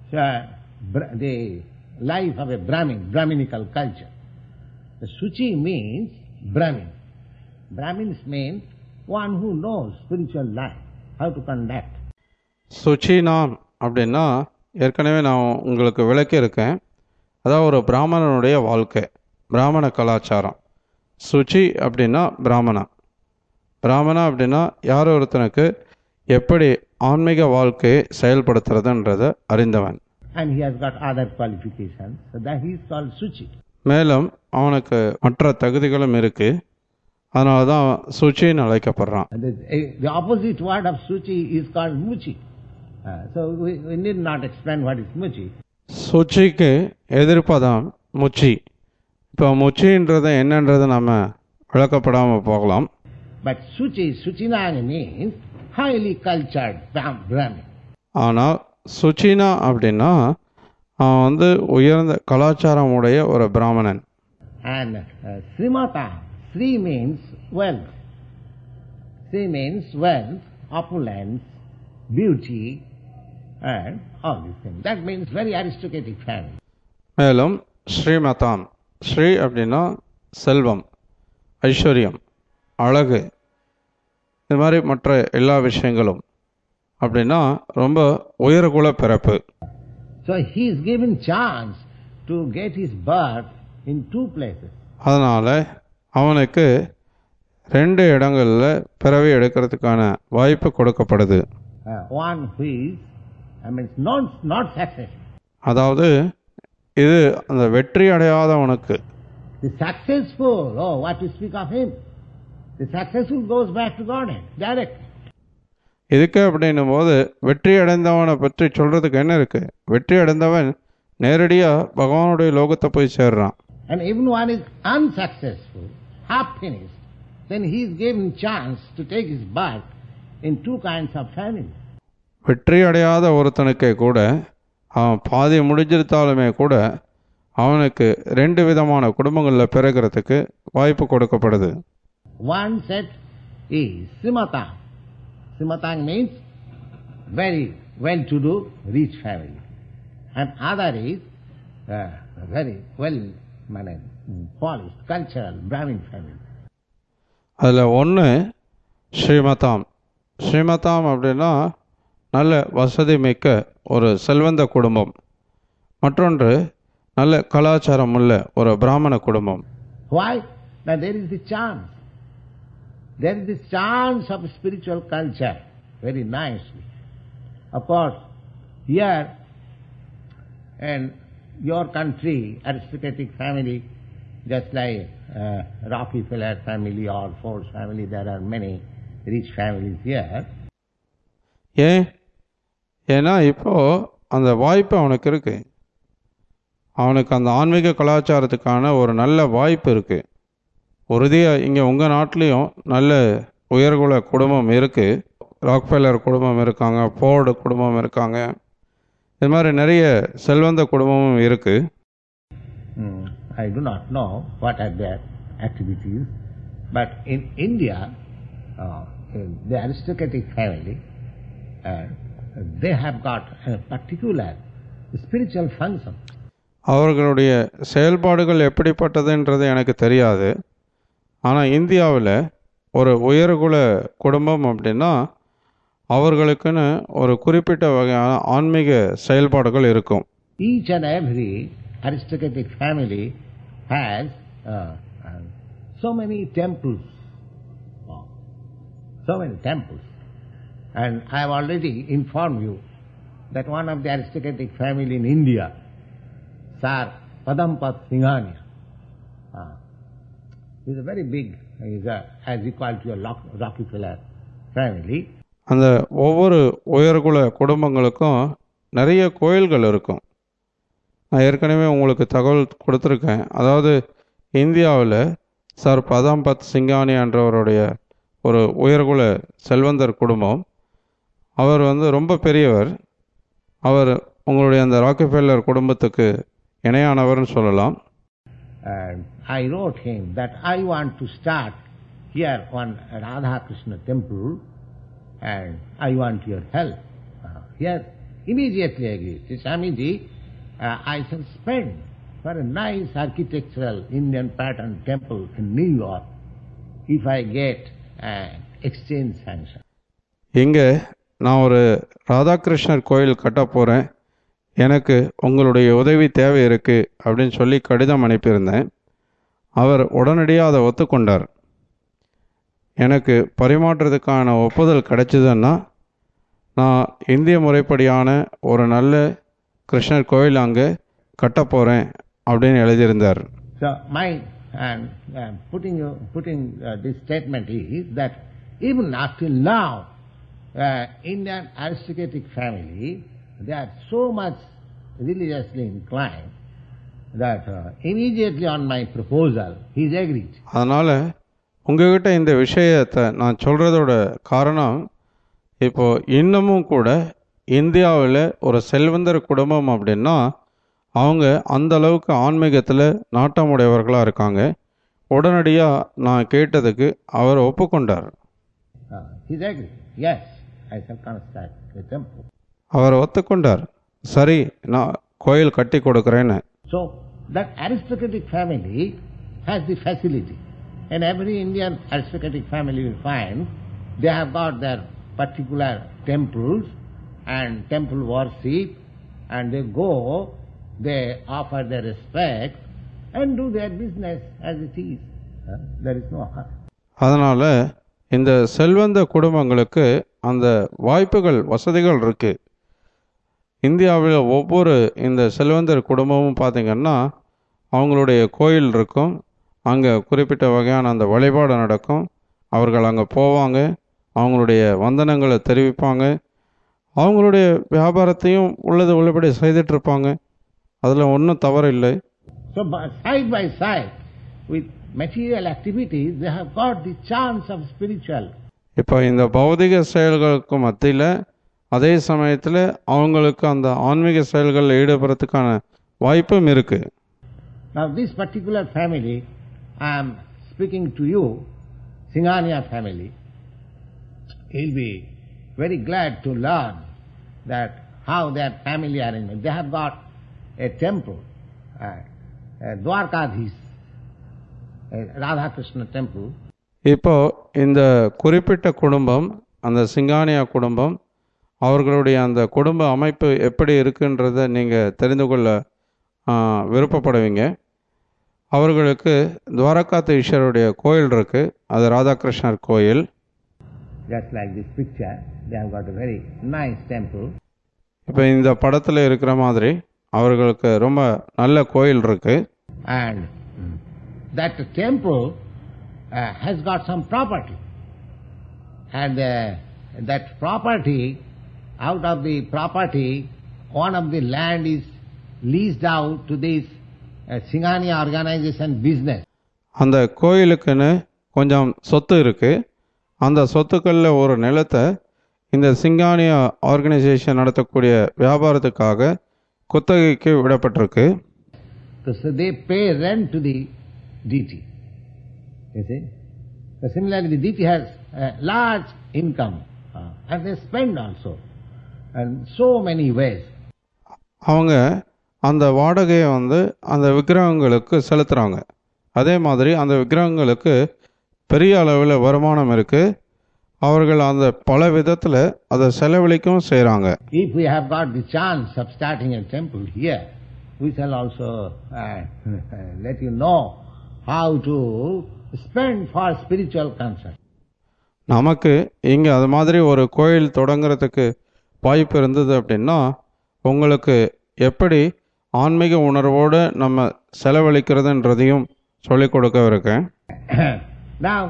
the life of a Brahminical culture. The Suchi means Brahmin. Brahmins mean one who knows spiritual life, how to conduct. சுச்சினாம் அப்படின்னா ஏற்கனவே நான் உங்களுக்கு விளக்கியிருக்கேன், அதாவது ஒரு பிராமணனுடைய வாழ்க்கை, பிராமண கலாச்சாரம். சுச்சி அப்படின்னா பிராமணா அப்படின்னா யாரோ ஒருத்தனுக்கு எப்படி ஆன்மீக வாழ்க்கையை செயல்படுத்துறதுன்றதை அறிந்தவன். And he has got other qualifications, so that he is called Suchi. மேலும் அவனுக்கு மற்ற தகுதிகளும் இருக்கு, அதனால தான் சுச்சின்னு அழைக்கப்படுறான். The opposite word of Suchi is called Muchi. So we need not explain what is Muchi. சுச்சிக்கு எதிர்ப்பதான் முச்சி. இப்போ முச்சின்றது என்னன்றது நம்ம விளக்கப்படாமல் போகலாம். But Suchinang means highly cultured Brahmin. ஆனால் சுச்சினா அப்படின்னா அவன் உயர்ந்த கலாச்சாரம் உடைய ஒரு பிராமணன். And Srimata, Sri means wealth. Sri means wealth, opulence, beauty, and all these things. That means very aristocratic family. மேலும் ஸ்ரீமதாம், ஸ்ரீ அப்படின்னா செல்வம், ஐஸ்வர்யம், அழகு, இது மாதிரி மற்ற எல்லா விஷயங்களும் அப்படின்னா ரொம்ப உயர்குல பிறப்பு. So he is given chance to get his birth in two places. அதனால அவனுக்கு ரெண்டு இடங்களில் பிறவி எடுக்கிறதுக்கான வாய்ப்பு கொடுக்கப்படுது. One who is, not successful. அதாவது இது அந்த வெற்றி அடையாதவனுக்கு. The successful, what to speak of him? The successful goes back to Godhead directly. இதுக்கு அப்படின்னும் போது வெற்றி அடைந்தவனை பற்றி சொல்றதுக்கு என்ன இருக்கு? வெற்றி அடைந்தவன் நேரடியா பகவானுடைய லோகத்தை போய் சேர்றான். And even one is unsuccessful, half finished, then he is given chance to take his birth in two kinds of families. வெற்றி அடையாத ஒருத்தனுக்கே கூட அவன் பாதி முடிஞ்சிருத்தாலுமே கூட அவனுக்கு 2 விதமான குடும்பங்களில் பிறக்கிறதுக்கு வாய்ப்பு கொடுக்கப்படுது. One set is Srimatang. Srimatang means very well-to-do, rich family. And other is very well-managed, polished, cultural, Brahmin family. அதில் ஒன்று ஸ்ரீமதாம். ஸ்ரீமதாம் அப்படின்னா நல்ல வசதி மிக்க ஒரு செல்வந்த குடும்பம். மற்றொன்று நல்ல கலாச்சாரம் உள்ள ஒரு பிராமண குடும்பம். Why? Now there is the chance. There is this chance of spiritual culture, very nicely. Of course, here in your country, aristocratic family, just like Rockefeller family or Ford family, there are many rich families here. ஏன்னா இப்போது அந்த வாய்ப்பு அவனுக்கு இருக்குது. அவனுக்கு அந்த ஆன்மீக கலாச்சாரத்துக்கான ஒரு நல்ல வாய்ப்பு இருக்குது. உறுதியாக இங்கே உங்கள் நாட்டிலையும் நல்ல உயர்குல குடும்பம் இருக்குது. ராக்ஃபெல்லர் குடும்பம் இருக்காங்க, ஃபோர்டு குடும்பம் இருக்காங்க, இது மாதிரி நிறைய செல்வந்த குடும்பமும் இருக்குது. I do not know what are their activities, but in India, in the aristocratic family, they have got a particular spiritual function. அவர்களுடைய செயல்பாடுகள் எப்படிப்பட்டதுன்றது எனக்கு தெரியாது. ஆனால் இந்தியாவில் ஒரு உயர்குல குடும்பம் அப்படின்னா அவர்களுக்குன்னு ஒரு குறிப்பிட்ட வகையான ஆன்மீக செயல்பாடுகள் இருக்கும். Each and every aristocratic family has so many temples. So many temples. And I have already informed you that one of the aristocratic family in India, Sir Padampat Singhania, is a very big, as equal to a Rockefeller family. அந்த ஒவ்வொரு உயர்குல குடும்பங்களுக்கும் நிறைய கோயில்கள் இருக்கும். நான் ஏற்கனவே உங்களுக்கு தகவல் கொடுத்துருக்கேன். அதாவது இந்தியாவில் சார் பதாம்பத் சிங்கானி என்றவருடைய ஒரு உயர்குல செல்வந்தர் குடும்பம். அவர் ரொம்ப பெரியவர். அவர் உங்களுடைய அந்த ராக்கஃபெல்லர் குடும்பத்துக்கு இணையானவர்னு சொல்லலாம். I wrote him that I want to start here one Radha Krishna temple and I want your help. Here immediately agreed. Swamiji, I shall spend for a nice architectural Indian pattern temple in New York if I get an exchange sanction. இங்கே நான் ஒரு ராதாகிருஷ்ணர் கோயில் கட்ட போகிறேன், எனக்கு உங்களுடைய உதவி தேவை இருக்குது அப்படின்னு சொல்லி கடிதம் அனுப்பியிருந்தேன். அவர் உடனடியாக அதை ஒத்துக்கொண்டார். எனக்கு பரிமாற்றத்துக்கான ஒப்புதல் கிடைச்சதுன்னா நான் இந்திய முறைப்படியான ஒரு நல்ல கிருஷ்ணர் கோயில் அங்கே கட்ட போகிறேன் அப்படின்னு எழுதியிருந்தார். So my putting this statement is that even up till now, Indian aristocratic family, they are so much religiously inclined that immediately on my proposal he is agreed. அதனால் உங்ககிட்ட இந்த விஷயத்தை நான் சொல்கிறதோட காரணம், இப்போது இன்னமும் கூட இந்தியாவில் ஒரு செல்வந்தர் குடும்பம் அப்படின்னா அவங்க அந்த அளவுக்கு ஆன்மீகத்தில் நாட்டமுடையவர்களாக இருக்காங்க. உடனடியாக நான் கேட்டதுக்கு அவர் ஒப்புக்கொண்டார். அவர் ஒத்துக்கொண்டார். சரி, நான் கோயில் கட்டி கொடுக்குறேன்னு. So that aristocratic family has the facility. And every Indian aristocratic family will find they have got their particular temples and temple worship, and they go, they offer their respect and do their business as it is. There is no harm. அதனால் இந்த செல்வந்த குடும்பங்களுக்கு அந்த வாய்ப்புகள் வசதிகள் இருக்குது. இந்தியாவில் ஒவ்வொரு இந்த செல்வந்தர் குடும்பமும் பார்த்திங்கன்னா அவங்களுடைய கோயில் இருக்கும், அங்கே குறிப்பிட்ட வகையான அந்த வழிபாடு நடக்கும். அவர்கள் அங்கே போவாங்க, அவங்களுடைய வந்தனங்களை தெரிவிப்பாங்க, அவங்களுடைய வியாபாரத்தையும் உள்ளபடி செய்துட்ருப்பாங்க. அதில் ஒன்றும் தவறு இல்லை. So side by side with material activities, they have got the chance of spiritual. இப்போ இந்த பௌதிக செயல்களுக்கு மத்தியில் அதே சமயத்தில் அவங்களுக்கு அந்த ஆன்மீக செயல்களில் ஈடுபடுறதுக்கான வாய்ப்பும் இருக்கு. Now this particular family, I am speaking to you, Singhania family, will be very glad to learn that how their family arrangement. They have got a temple, Dwarkadhish, Radha Krishna temple. இப்போ இந்த குறிப்பிட்ட குடும்பம், அந்த சிங்கானியா குடும்பம், அவர்களுடைய அந்த குடும்ப அமைப்பு எப்படி இருக்குன்றதை நீங்கள் தெரிந்து கொள்ள விருப்பப்படுவீங்க. அவர்களுக்கு துவாரகாதீஸ்வருடைய கோயில் இருக்கு, அது ராதாகிருஷ்ணர் கோயில். Just like this picture, they have got a very nice temple. இப்போ இந்த படத்தில் இருக்கிற மாதிரி அவர்களுக்கு ரொம்ப நல்ல கோயில் இருக்கு. And that temple has got some property. And that property, out of the property, one of the land is leased out to this Singhania organization business. அந்த கோயிலுக்குன்னு கொஞ்சம் சொத்து இருக்கு. அந்த சொத்துக்களில் ஒரு நிலத்தை இந்த சிங்கானியா ஆர்கனைசேஷன் நடத்தக்கூடிய வியாபாரத்துக்காக குத்தகைக்கு விடப்பட்டிருக்கு. So they pay rent to the deity. You see? So similarly, the deity has a large income and they spend also in so many ways. அவங்க அந்த வாடகையை அந்த விக்கிரகங்களுக்கு செலுத்துகிறாங்க. அதே மாதிரி அந்த விக்கிரகங்களுக்கு பெரிய அளவில் வருமானம் இருக்குது. அவர்கள் அந்த பல விதத்தில் அதை செலவழிக்கவும் செய்கிறாங்க. If we have got the chance of starting a temple here, we shall also let you know how to spend for spiritual concern. நமக்கு இங்கே அது மாதிரி ஒரு கோயில் தொடங்குறதுக்கு வாய்ப்பு இருந்தது அப்படின்னா உங்களுக்கு எப்படி ஆன்மீக உணர்வோடு நம்ம செலவழிக்கிறதுன்றதையும் சொல்லிக் கொடுக்க இருக்கேன். Now,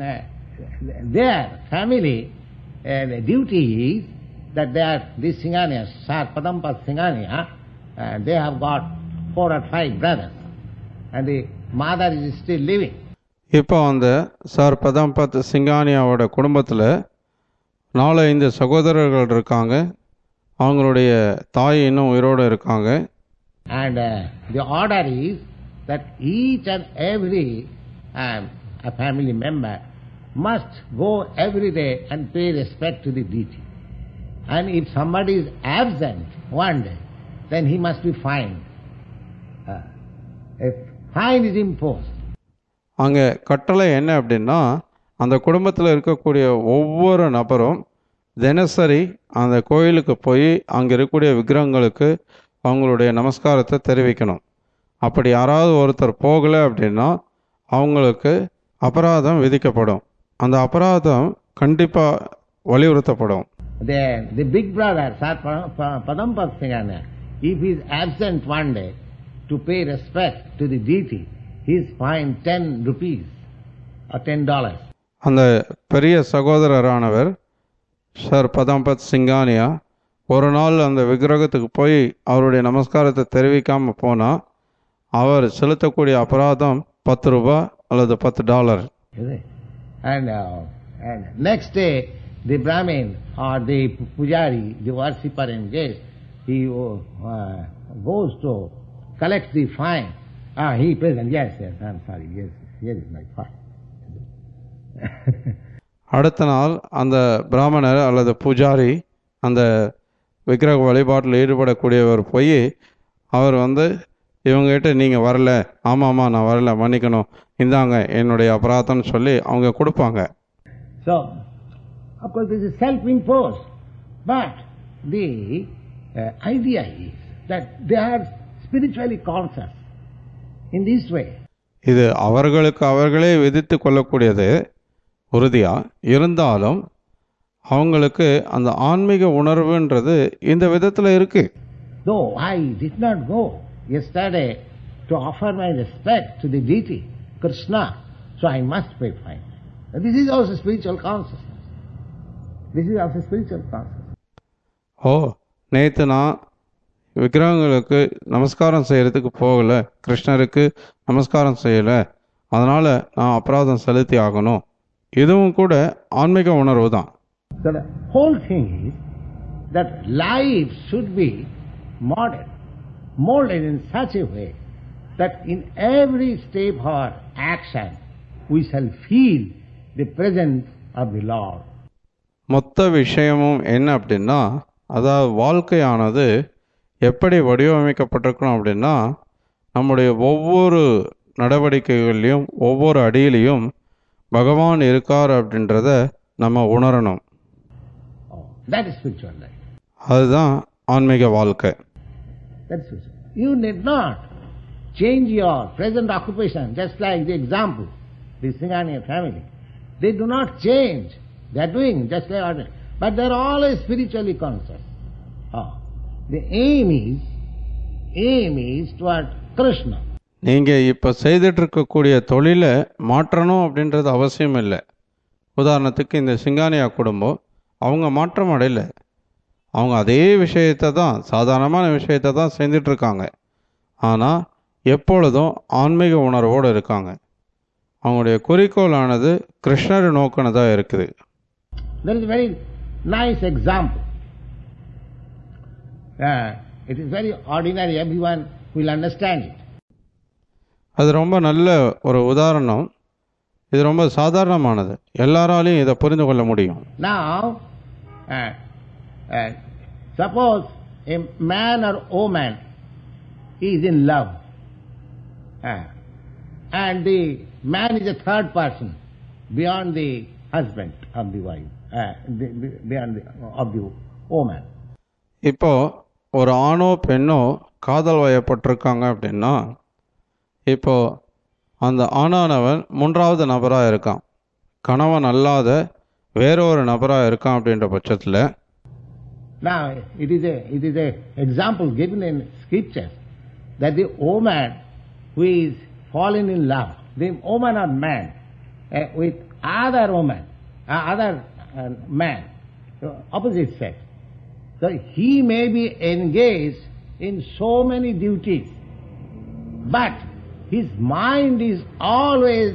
their family the duty is that they are this Singhania, Sar Padampat Singhania, they have got 4 or 5 brothers and the mother is still living. இப்போ அந்த சார் பதம்பத் சிங்கானியாவோட குடும்பத்தில் 4-5 சகோதரர்கள் இருக்காங்க. அவங்களுடைய தாய் இன்னும் உயிரோடு இருக்காங்க. And the order is that each and every a family member must go every day and pay respect to the deity. And if somebody is absent one day, then he must be fined. A fine is imposed. அங்கே கட்டளை என்ன அப்படின்னா அந்த குடும்பத்தில் இருக்கக்கூடிய ஒவ்வொரு நபரும் தினசரி அந்த கோயிலுக்கு போய் அங்கே இருக்கக்கூடிய விக்கிரகங்களுக்கு அவங்களுடைய நமஸ்காரத்தை தெரிவிக்கணும். அப்படி யாராவது ஒருத்தர் போகலை அப்படின்னா அவங்களுக்கு அபராதம் விதிக்கப்படும். அந்த அபராதம் கண்டிப்பாக வலியுறுத்தப்படும். The big brother, Sar Padampat Singhania, if he is absent one day to pay respect to the deity, he is fined 10 rupees or $10. அந்த பெரிய சகோதரரானவர் சர் பதம்பத் சிங்கானியா ஒரு நாள் அந்த விக்கிரகத்துக்கு போய் அவருடைய நமஸ்காரத்தை தெரிவிக்காமல் போனால் அவர் செலுத்தக்கூடிய அபராதம் 10 ரூபாய் அல்லது $10. And next day, the Brahmin or the Pujari, the worshipper and guest, he goes to collect the fine. He present. Yes, I'm sorry. Yes, here is my fine. அடுத்த நாள் அந்த பிராமணர் அல்லது பூஜாரி அந்த விக்கிரக வழிபாட்டில் ஈடுபடக்கூடியவர் போய் அவர் இவங்ககிட்ட நீங்கள் வரல, ஆமாம்மா நான் வரல, மன்னிக்கணும், இந்தாங்க என்னுடைய அபராதம்னு சொல்லி அவங்க கொடுப்பாங்க. So, of course this is self-imposed, but the idea is that they are spiritually conscious in this way. இது அவர்களுக்கு அவர்களே விதித்து கொள்ளக்கூடியது உறுதியா இருந்தாலும் அவங்களுக்கு அந்த ஆன்மீக உணர்வுன்றது இந்த விதத்தில் இருக்கு. Though I did not go yesterday to offer my respect to the deity Krishna, so I must pay fine. This is also spiritual consciousness. This is also spiritual consciousness. நேற்று நான் விக்கிரகங்களுக்கு நமஸ்காரம் செய்யறதுக்கு போகல, கிருஷ்ணருக்கு நமஸ்காரம் செய்யல, அதனால நான் அபராதம் செலுத்தி ஆகணும். இதுவும் கூட ஆன்மீக உணர்வு தான். So the whole thing is that life should be molded in such a way that in every step or action we shall feel the presence of the Lord. மொத்த விஷயமும் என்ன அப்படின்னா, அதாவது வாழ்க்கையானது எப்படி வடிவமைக்கப்பட்டிருக்கணும் அப்படின்னா, நம்முடைய ஒவ்வொரு நடவடிக்கைகள்லையும் ஒவ்வொரு அடியிலையும் பகவான் இருக்கார் அப்படின்றத நம்ம உணரணும். That is spiritual life. அதுதான் ஆன்மீக வாழ்க்கை. That's it. You need not change your present occupation, just like the example, the Singhania family. They do not change. They are doing just like ordinary. But they are always spiritually conscious. The aim is toward Krishna. நீங்கள் இப்போ செய்துட்டு இருக்கக்கூடிய தொழிலை மாற்றணும் அப்படின்றது அவசியம் இல்லை. உதாரணத்துக்கு இந்த சிங்கானியா குடும்பம் அவங்க மாற்றம் அடையலை. அவங்க அதே விஷயத்தை தான், சாதாரணமான விஷயத்தை தான் செஞ்சிட்ருக்காங்க. ஆனால் எப்பொழுதும் ஆன்மீக உணர்வோடு இருக்காங்க. அவங்களுடைய குறிக்கோளானது கிருஷ்ணரை நோக்கினதாக இருக்குது. There is a very nice example. It is very ordinary, everyone will understand it. அது ரொம்ப நல்ல ஒரு உதாரணம். இது ரொம்ப சாதாரணமானது, எல்லாராலையும் இதை புரிந்து கொள்ள முடியும். Now, suppose a man or woman is in love, and the man is a third person beyond the husband of the wife, beyond of the woman. இப்போ ஒரு ஆணோ பெண்ணோ காதல் வயப்பட்டிருக்காங்க அப்படின்னா, இப்போ அந்த ஆணானவன் மூன்றாவது நபராக இருக்கான், கணவன் அல்லாத வேறொரு நபராக இருக்கான் அப்படின்ற பட்சத்தில், now it is a example given in scriptures that the woman who is fallen in love, the woman or man with other woman, other man, opposite sex, so he may be engaged in so many duties, but his mind is always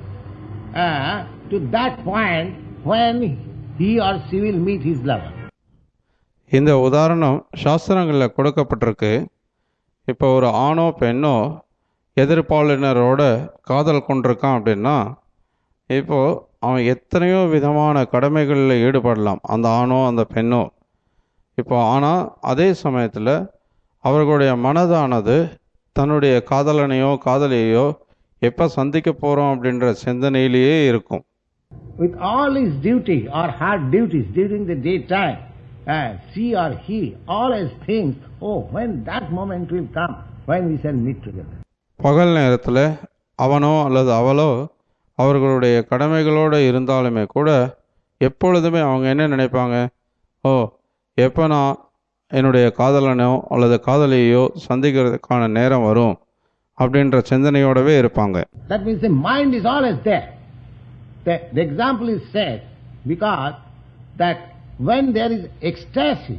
to that point when he or she will meet his lover. இந்த உதாரணம் சாஸ்திரங்களில் கொடுக்கப்பட்டிருக்கு. இப்போ ஒரு ஆணோ பெண்ணோ எதிர்ப்பாளினரோட காதல் கொண்டிருக்கான் அப்படின்னா, இப்போது அவன் எத்தனையோ விதமான கடமைகளில் ஈடுபடலாம், அந்த ஆணோ அந்த பெண்ணோ. இப்போ ஆனால் அதே சமயத்தில் அவர்களுடைய மனதானது தன்னுடைய காதலனையோ காதலியோ எப்போ சந்திக்க போகிறோம் அப்படின்ற சிந்தனையிலேயே இருக்கும். With all his duty or her duties during the daytime, she or he always thinks, oh, when that moment will come, when we shall meet together. பகல் நேரத்தில் அவனோ அல்லது அவளோ அவர்களுடைய கடமைகளோடு இருந்தாலுமே கூட எப்பொழுதுமே அவங்க என்ன நினைப்பாங்க, ஓ, எப்போ நான் என்னுடைய காதலனோ அல்லது காதலியோ சந்திக்கிறதுக்கான நேரம் வரும் அப்படின்ற சிந்தனையோடவே இருப்பாங்க. That means the mind is always there. The example is said because that when there is ecstasy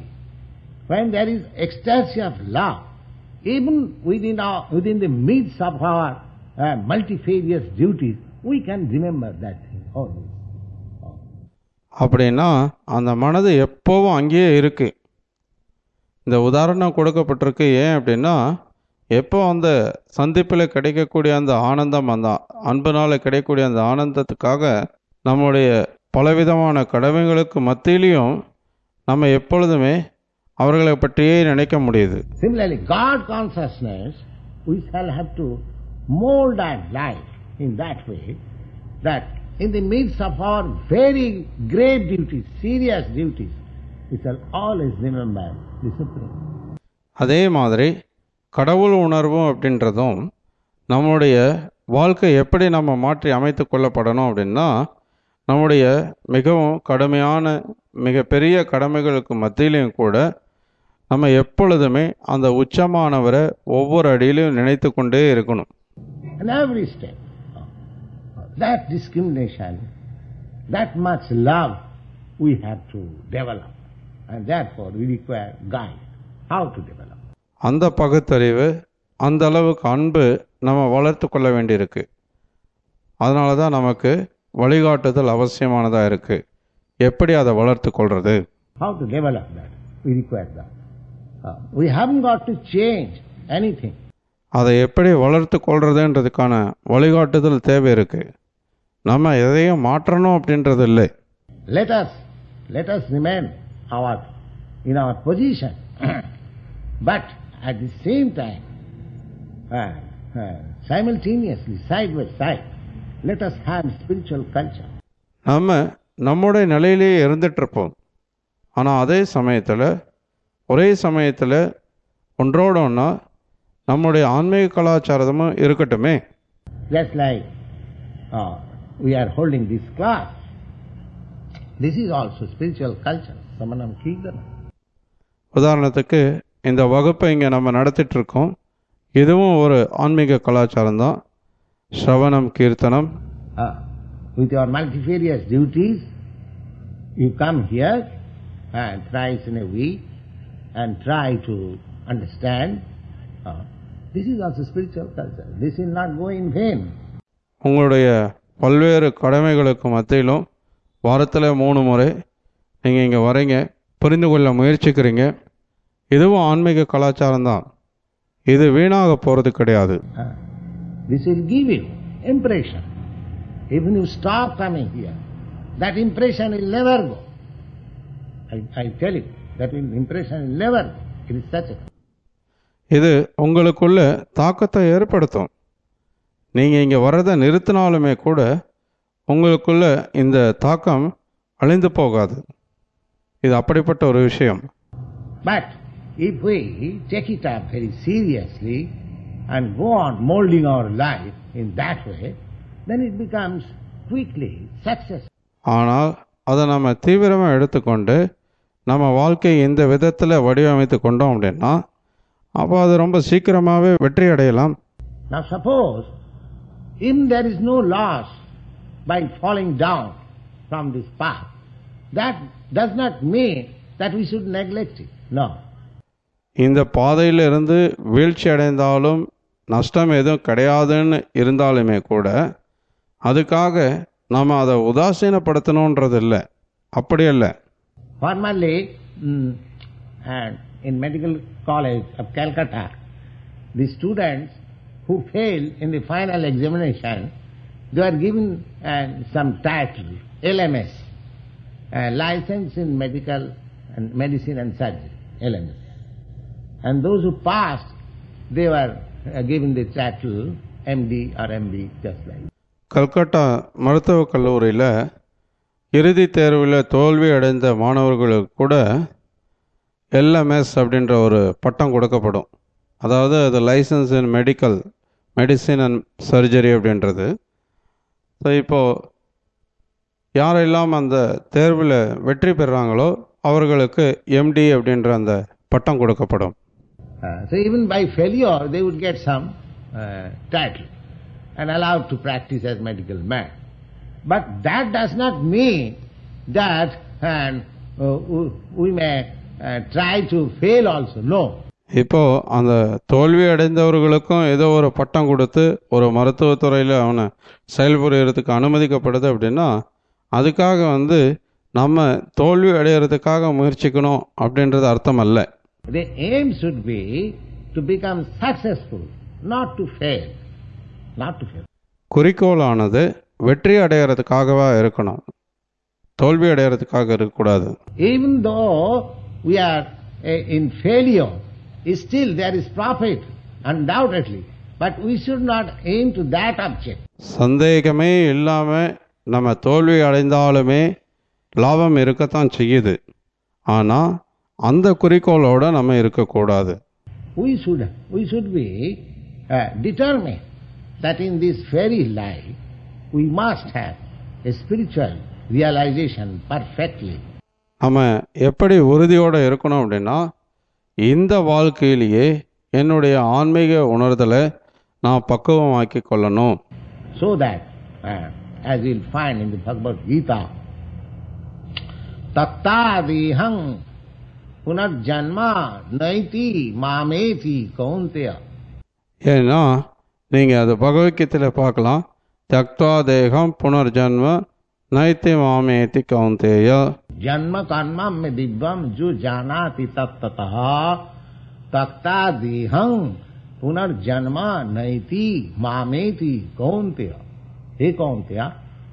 of love, even within the midst of our multifarious duties, we can remember that thing always. அப்படின்னா அந்த மனது எப்போவும் அங்கேயே இருக்கு. இந்த உதாரணம் கொடுக்கப்பட்டிருக்கு. ஏன் அப்படின்னா, எப்போ அந்த சந்திப்பில் கிடைக்கக்கூடிய அந்த ஆனந்தம், அந்த அன்புனால் கிடைக்கக்கூடிய அந்த ஆனந்தத்துக்காக நம்முடைய பலவிதமான கடமைகளுக்கு மத்தியிலையும் நம்ம எப்பொழுதுமே அவர்களை பற்றியே நினைக்க முடியுது. Similarly, God consciousness, we shall have to mold our life in that way that in the midst of our very great duties, serious duties, we shall always remember the Supreme. அதே மாதிரி கடவுள் உணர்வும் அப்படின்றதும் நம்முடைய வாழ்க்கை எப்படி நம்ம மாற்றி அமைத்து கொள்ளப்படணும் அப்படின்னா, நம்முடைய மிகவும் கடுமையான மிகப்பெரிய கடமைகளுக்கு மத்தியிலையும் கூட நம்ம எப்பொழுதுமே அந்த உச்சமானவரை ஒவ்வொரு அடியிலையும் நினைத்து கொண்டே இருக்கணும். And every step, that discrimination, that much love we have to develop, and therefore we require guide how to develop. அந்த பகுத்தறிவு, அந்த அளவுக்கு அன்பு நம்ம வளர்த்து கொள்ள வேண்டியிருக்கு. அதனால தான் நமக்கு வழிகாட்டுதல் அவசியமானதாக இருக்குது. எப்படி அதை வளர்த்து கொள்வது, how to develop that. we require that. We haven't got to change anything. அதை எப்படி வளர்த்து கொள்றதுன்றதுக்கான வழிகாட்டுதல் தேவை இருக்கு. நம்ம எதையும் மாற்றணும் அப்படின்றது இல்லை. Let us remain in our position, but at the same time, simultaneously, side by side, let us have spiritual culture. நம்ம நம்முடைய நிலையிலேயே இருந்துட்டு இருப்போம். ஆனால் அதே சமயத்தில் ஒரே சமயத்தில் ஒன்றோட ஒன்றா நம்முடைய ஆன்மீக கலாச்சாரமும் இருக்கட்டுமே. Just like we are holding this class, this is also spiritual culture. Samanam Kirtanam. உதாரணத்துக்கு இந்த வகுப்பை இங்கே நம்ம நடத்திட்டு இருக்கோம். இதுவும் ஒரு ஆன்மீக கலாச்சாரம் தான். ஸ்ரவணம் கீர்த்தனம். With your multifarious duties, you come here thrice in a week and try to understand. This is also spiritual culture. This will not go in vain. உங்களுடைய பல்வேறு கடமைகளுக்கு மத்தியிலும் வாரத்தில் 3 முறை நீங்கள் இங்கே வரீங்க, புரிந்து கொள்ள முயற்சிக்கிறீங்க. இதுவும் ஆன்மீக கலாச்சாரம் தான். இது வீணாக போகிறது கிடையாது. This will give you impression. Even you stop coming here, that impression will never go. I tell you, that impression will never go. It is such a... இது உங்களுக்குள்ள தாக்கத்தை ஏற்படுத்தும். நீங்கள் இங்கே வர்றதை நிறுத்தினாலுமே கூட உங்களுக்குள்ள இந்த தாக்கம் அழிந்து போகாது. இது அப்படிப்பட்ட ஒரு விஷயம். But if we take it up very seriously and go on molding our life in that way, then it becomes quickly successful. ஆனால் அதை நம்ம தீவிரமாக எடுத்துக்கொண்டு நம்ம வாழ்க்கையை இந்த விதத்தில் வடிவமைத்து கொண்டோம் அப்படின்னா அப்போ அது ரொம்ப சீக்கிரமாகவே வெற்றி அடையலாம். Now suppose if there is no loss by falling down from this path, that does not mean that we should neglect it. No. இந்த பாதையிலிருந்து வீழ்ச்சி அடைந்தாலும் நஷ்டம் எதுவும் கிடையாதுன்னு இருந்தாலுமே கூட அதுக்காக நம்ம அதை உதாசீனப்படுத்தணுன்றது இல்லை. அப்படி இல்லை. Formerly, in Medical College of Calcutta, the students who failed in the final examination, they were given some title, LMS, License in Medicine and Surgery, LMS. And those who passed, they were given the title MD or MB, just like. Calcutta மருத்துவக் கல்லூரியில் இறுதி தேர்வில் தோல்வி அடைந்த மாணவர்களுக்கு கூட LMS அப்படின்ற ஒரு பட்டம் கொடுக்கப்படும். அதாவது அது license in medicine and surgery அப்படின்றது. ஸோ இப்போது யாரெல்லாம் அந்த தேர்வில் வெற்றி பெறுறாங்களோ அவர்களுக்கு MD அப்படின்ற அந்த பட்டம் கொடுக்கப்படும். So even by failure they would get some title and allowed to practice as medical man. But that does not mean that we may try to fail also. No. இப்போ அந்த தோல்வி அடைந்தவர்களுக்கும் ஏதோ ஒரு பட்டம் கொடுத்து ஒரு மருத்துவத்துறையில் அவனை செயல்புரியறதுக்கு அனுமதிக்கப்படுது அப்படின்னா அதுக்காக நம்ம தோல்வி அடைகிறதுக்காக முயற்சிக்கணும் அப்படின்றது அர்த்தம் அல்ல. The aim should be to become successful, not to fail. Not to fail. குறிக்கோளானது வெற்றி அடைகிறதுக்காகவா இருக்கணும், தோல்வி அடைகிறதுக்காக இருக்கக்கூடாது. Even though we are in failure, still there is profit, undoubtedly. But we should not aim to that object. சந்தேகமே இல்லாமல் நம்ம தோல்வி அடைந்தாலுமே லாபம் இருக்கத்தான் செய்யுது. ஆனால் அந்த குறிக்கோளோடு நம்ம இருக்கக்கூடாது. We should be determined that in this very life we must have a spiritual realization perfectly. நம்ம எப்படி உறுதியோடு இருக்கணும் அப்படின்னா இந்த வாழ்க்கையிலேயே என்னுடைய ஆன்மீக உணர்தலை நான் பக்குவமாக்கி கொள்ளணும். So that as we'll find in the Bhagavad Gita, tattadiham punarjanma naiti mameti kaunteya. ஏன்னா நீங்கள் அது பகவத்கீதையில் பார்க்கலாம். தக்வா தேகம் புனர்ஜன்ம நைத்தி மாமேதி Kaunteya. Janma karma me divyam ju janati tattataha takta deham punar janma naiti mameti kaunteya. Hey Kaunteya,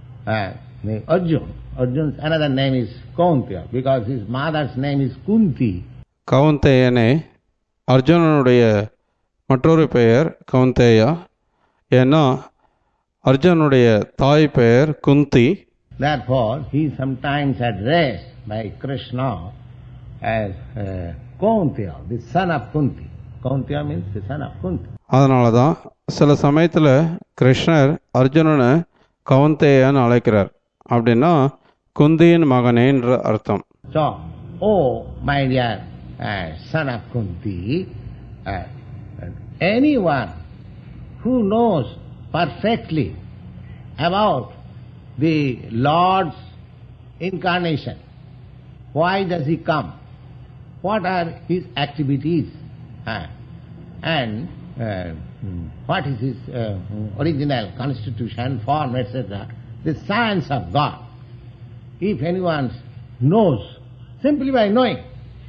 Arjun's another name is Kaunteya because his mother's name is Kunti. கௌந்தேயனே அர்ஜுனனுடைய மற்றொரு பெயர் கௌந்தேயா. ஏன்னா அர்ஜுனுடைய தாய் பெயர் குந்தி. Therefore, he is sometimes addressed by Krishna as Kaunteya, the son of Kunti. Kaunteya means the son of Kunti. அதனால தான் சில சமயத்தில் கிருஷ்ணர் அர்ஜுனனை கௌந்தேயன்னு அழைக்கிறார். அப்படின்னா குந்தியின் மகனேன்ற அர்த்தம். So, oh my dear son of Kunti, anyone who knows perfectly about the Lord's incarnation, why does he come, what are his activities, and what is his original constitution, form, etc., the science of God. If anyone knows, simply by knowing,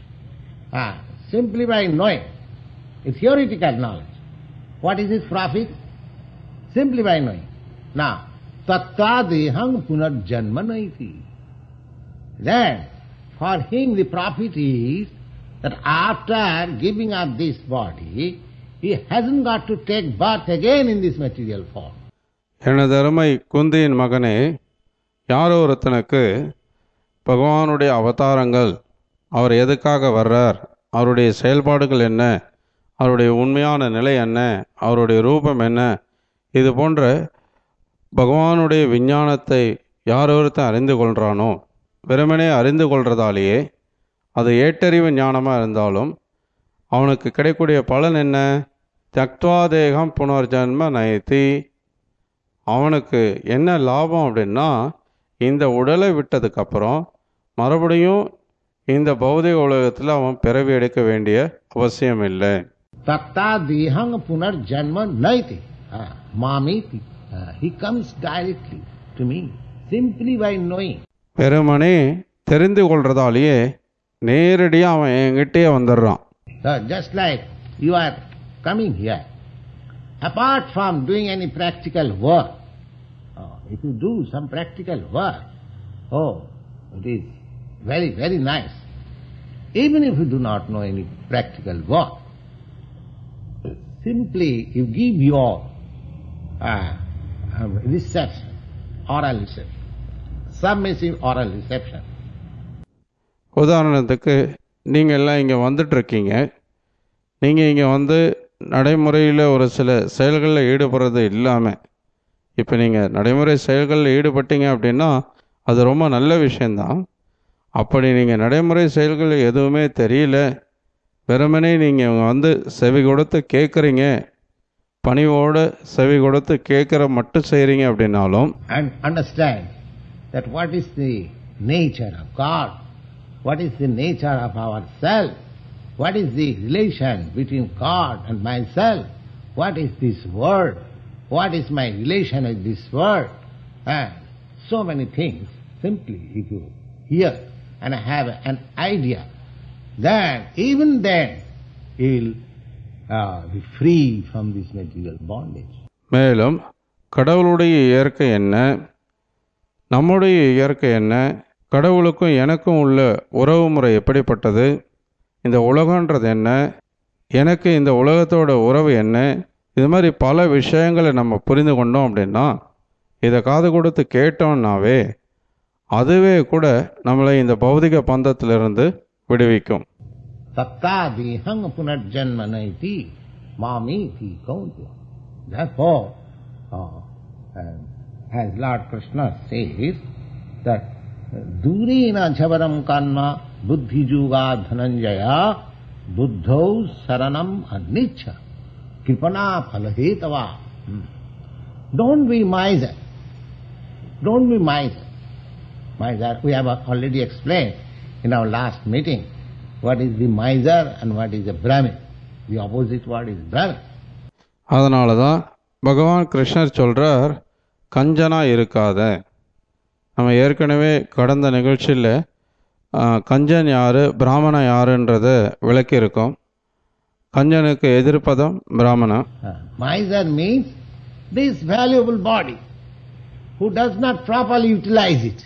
it's theoretical knowledge. What is his profit? Simply by knowing. Now, tatta deham punarjanma naiti. Then, for him the profit is that after giving up this body, he hasn't got to take birth again in this material form. எனது அருமை குந்தியின் மகனே, யாரோ ஒருத்தனுக்கு பகவானுடைய அவதாரங்கள், அவர் எதுக்காக வர்றார், அவருடைய செயல்பாடுகள் என்ன, அவருடைய உண்மையான நிலை என்ன, அவருடைய ரூபம் என்ன, இது போன்ற பகவானுடைய விஞ்ஞானத்தை யார் ஒருத்தன் அறிந்து கொள்கிறானோ, வெறுமனே அறிந்து கொள்றதாலேயே அது ஏட்டறிவு ஞானமாக இருந்தாலும் அவனுக்கு கிடைக்கக்கூடிய பலன் என்ன? தக்வாதேகம் புனர்ஜன்ம நயத்தி. அவனுக்கு என்ன லாபம் அப்படின்னா, இந்த உடலை விட்டதுக்கப்புறம் மறுபடியும் இந்த பௌதிக உலகத்தில் அவன் பிறவி எடுக்க வேண்டிய அவசியம் இல்லை. தக்தா தேஹங் புனர்ஜன்ம நயதி மாமேதி. He comes directly to me, simply by knowing. பெருமனே தெரிந்து கொள்றதாலேயே நேரடியாக அவன் என்கிட்டே வந்துடுறான். Just like you are coming here, apart from doing any practical work, if you do some practical work, it is very, very nice. Even if you do not know any practical work, simply you give your reception, oral reception, submissive oral reception. உதாரணத்துக்கு நீங்கள் எல்லாம் இங்கே வந்துட்டுருக்கீங்க. நீங்கள் இங்கே வந்து நடைமுறையில் ஒரு சில செயல்களில் ஈடுபடுறது இல்லாமல் இப்போ நீங்கள் நடைமுறை செயல்களில் ஈடுபட்டீங்க அப்படின்னா அது ரொம்ப நல்ல விஷயந்தான். அப்படி நீங்கள் நடைமுறை செயல்கள் எதுவுமே தெரியல, வெறுமனே நீங்கள் வந்து செவி கொடுத்து கேட்குறீங்க, பணிவோடு செவி கொடுத்து கேட்குற மட்டும் செய்கிறீங்க அப்படின்னாலும், and understand that what is the nature of God, what is the nature of ourself, what is the relation between God and myself, what is this world, what is my relation with this world, and so many things. Simply if you hear and have an idea, then even then you will be free from this material bondage. மேலும் கடவுளுடைய இயற்கை என்ன, நம்முடைய இயற்கை என்ன, கடவுளுக்கும் எனக்கும் உள்ள உறவு முறை எப்படிப்பட்டது, இந்த உலகன்றது என்ன, எனக்கு இந்த உலகத்தோட உறவு என்ன, இது மாதிரி பல விஷயங்களை நம்ம புரிந்து கொண்டோம் அப்படின்னா, இதை காது கொடுத்து கேட்டோம்னாவே அதுவே கூட நம்மளை இந்த பௌதிக பந்தத்திலிருந்து விடுவிக்கும். தத்தாதேஹங் புனர்ஜன்ம நைதி மாமேதி Kaunteya. Therefore, as Lord Krishna says that durena jhavaram karma buddhi juga dhananjaya buddhau saranam aniccha kripana phalhetava. Don't be miser. Don't be miser. Miser, we have already explained in our last meeting what is the miser and what is the Brahmin. The opposite word is Brahmin. அதனால தான் பகவான் கிருஷ்ணர் சொல்கிறார், கஞ்சனா இருக்காத. நம்ம ஏற்கனவே கடந்த நிகழ்ச்சியில் கஞ்சன் யார் பிராமணன் யாருன்றதை விளக்கியிருக்கோம். கஞ்சனுக்கு எதிர்ப்பதம் பிராமணன். Miser means this valuable body who does not properly utilize it.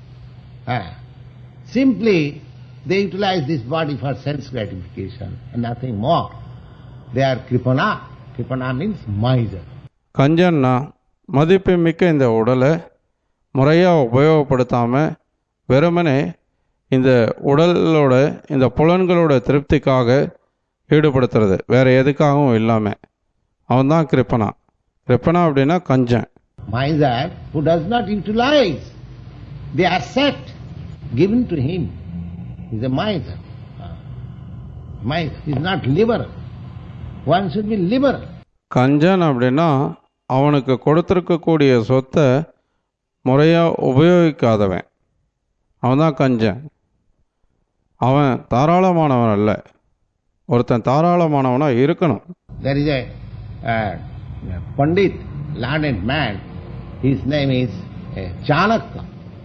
Simply they utilize this body for sense gratification and nothing more. They are kripana. Kripana means miser. கஞ்சன்னா மதிப்புமிக்க இந்த உடலை முறையாக உபயோகப்படுத்தாமல் வெறுமனே இந்த உடலோட இந்த புலன்களோட திருப்திக்காக ஈடுபடுத்துறது, வேற எதுக்காகவும் இல்லாமல். அவன் தான் கிருப்பனா. கிருப்பனா அப்படின்னா கஞ்சன். Miser who does not utilize the asset given to him is a miser. Miser is not liberal. One should be liberal. கஞ்சன் அப்படின்னா அவனுக்கு கொடுத்துருக்கக்கூடிய சொத்தை முறையாக உபயோகிக்காதவன். அவன் தான் கஞ்சன். அவன் தாராளமானவன் அல்ல. ஒருத்தன் தாராளமானவனாக இருக்கணும். There is a Pandit, learned man, his name is Chanakya.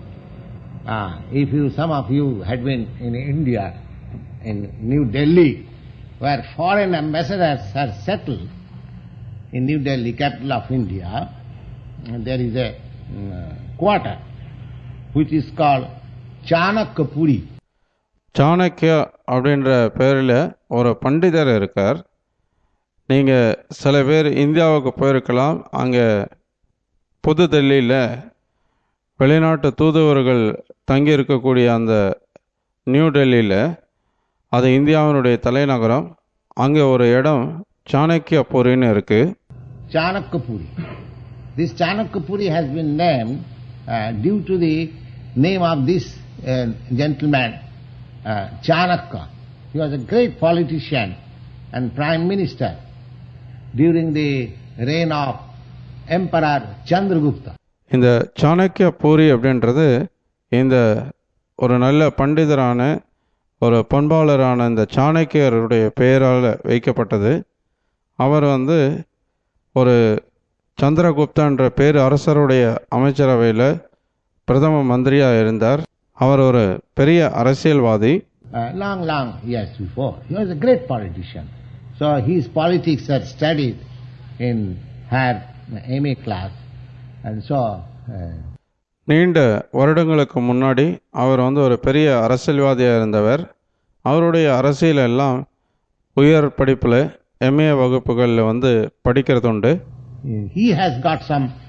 If some of you had been in India, in New Delhi, where foreign ambassadors are settled, in New Delhi, capital of India, there is a quarter which is called Chanakya Puri. Chanakya அப்படின்ற பேரில் ஒரு பண்டிதர் இருக்கார். நீங்கள் சில பேர் இந்தியாவுக்கு போயிருக்கலாம். அங்கே புது டெல்லியில் வெளிநாட்டு தூதுவர்கள் தங்கி இருக்கக்கூடிய அந்த நியூ டெல்லியில், அது இந்தியாவினுடைய தலைநகரம். அங்கே ஒரு இடம் சாணக்கியபுரின்னு இருக்குது. Chanakapuri. This Chanakapuri has been named due to the name of this gentleman, Chanakya. He was a great politician and prime minister during the reign of Emperor Chandragupta. இந்த சாணக்கியபுரி அப்படின்றது இந்த ஒரு நல்ல பண்டிதரான ஒரு பண்பாளரான இந்த சாணக்கியருடைய பெயரால் வைக்கப்பட்டது. அவர் ஒரு சந்திரகுப்தன்ற பேர் அரசருடைய அமைச்சரவையில் பிரதம மந்திரியாக இருந்தார். அவர் ஒரு பெரிய அரசியல்வாதி. Long years before, he was a great politician. So his politics are studied in her MA class, and so நீண்ட வருடங்களுக்கு முன்னாடி அவர் ஒரு பெரிய அரசியல்வாதியாக இருந்தவர். அவருடைய அரசியல் எல்லாம் உயர் படிப்பில் MA வகுப்புகளில் படிக்கிறதுண்டு. He has got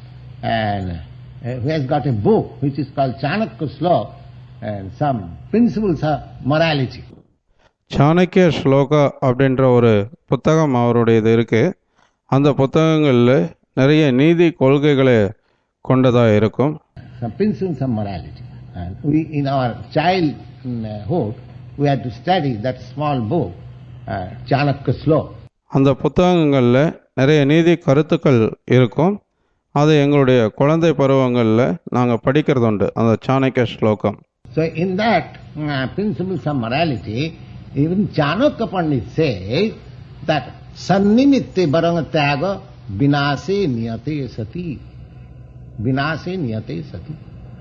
he has got a book which is called Chanakya Slok and some principles of morality. Chanakya shloka அப்படின்ற ஒரு புத்தகம் அவருடையது இருக்கு. அந்த புத்தகங்களில் நிறைய நீதி கொள்கைகளை கொண்டதாக இருக்கும். Some principles of morality. And we, in our childhood, we had to study that small book, Chanakya Slok. அந்த புத்தகங்களில் நிறைய நீதி கருத்துக்கள் இருக்கும். அது எங்களுடைய குழந்தை பருவங்களில் நாங்கள் படிக்கிறது உண்டு, அந்த சாணக்கிய ஸ்லோகம். So in that principles of morality, even Chanakya Pandit says that sannimitte barangtyaga vinase niyate sati. Vinase niyate sati.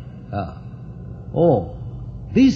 This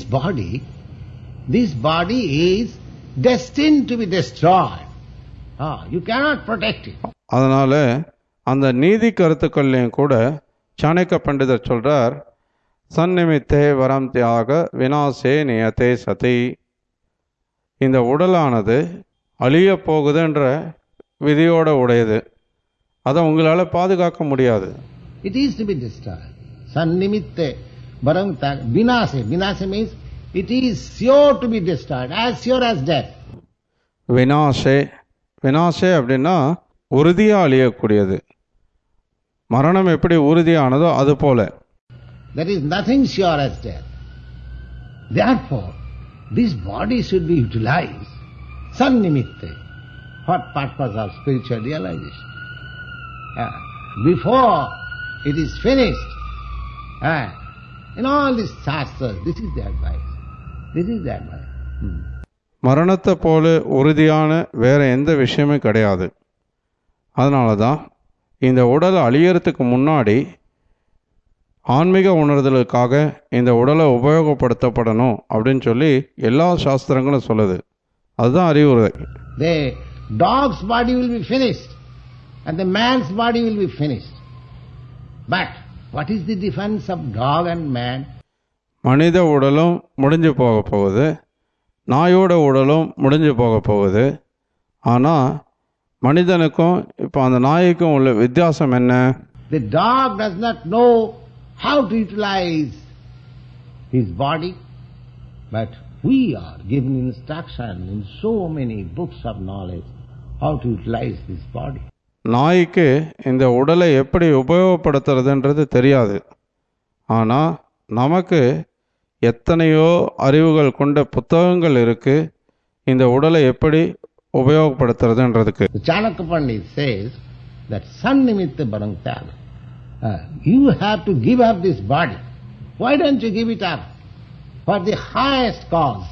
body is destined to be destroyed. You cannot protect it. அதனால அந்த நீதி கருத்துக்கள்லையும் கூட சாணக்கிய பண்டிதர் சொல்றார், சந்நிமித்தே வரம் தியாக வினாசே நியத்தே சதி. இந்த உடலானது அழிய போகுதுன்ற விதியோட உடையது. அதை உங்களால் பாதுகாக்க முடியாது. It is to be destroyed. Sannimitte varam tiyaga vinase. Vinase means it is sure to be destroyed, as sure as death. வினாசே. வினாசே அப்படின்னா உறுதியாக அழியக்கூடியது. மரணம் எப்படி உறுதியானதோ அது போல. There is nothing sure as death. Therefore, this body should be utilized. Sannimitte. For purpose of spiritual realization. Before it is finished, in all these shastras, this is the advice. This is the advice. மரணத்தை போல உறுதியான வேற எந்த விஷயமும் கிடையாது. அதனால தான் இந்த உடல் அழியறதுக்கு முன்னாடி ஆன்மீக உணர்தலுக்காக இந்த உடலை உபயோகப்படுத்தப்படணும் அப்படின்னு சொல்லி எல்லா சாஸ்திரங்களும் சொல்லுது. அதுதான் அறிவுரை. The dog's body will be finished and the man's body will be finished. But what is the difference of dog and man? மனித உடலும் முடிஞ்சு போக போகுது, நாயோட உடலும் முடிஞ்சு போக போகுது. ஆனால் மனிதனுக்கும் இப்போ அந்த நாய்க்கும் உள்ள வித்தியாசம் என்ன? The dog does not know how to utilize his body, but we are given instruction in so many books of knowledge how to utilize this body. நாய்க்கு இந்த உடலை எப்படி உபயோகப்படுத்துறதுன்றது தெரியாது. ஆனால் நமக்கு எத்தனையோ அறிவுகள் கொண்ட புத்தகங்கள் இருக்கு இந்த உடலை எப்படி உபயோகப்படுத்துறதுன்றதுக்கு. Chanakya Pandit says that Sannimitta Barangtag. You have to give up this body. Why don't you give it up? For the highest cause.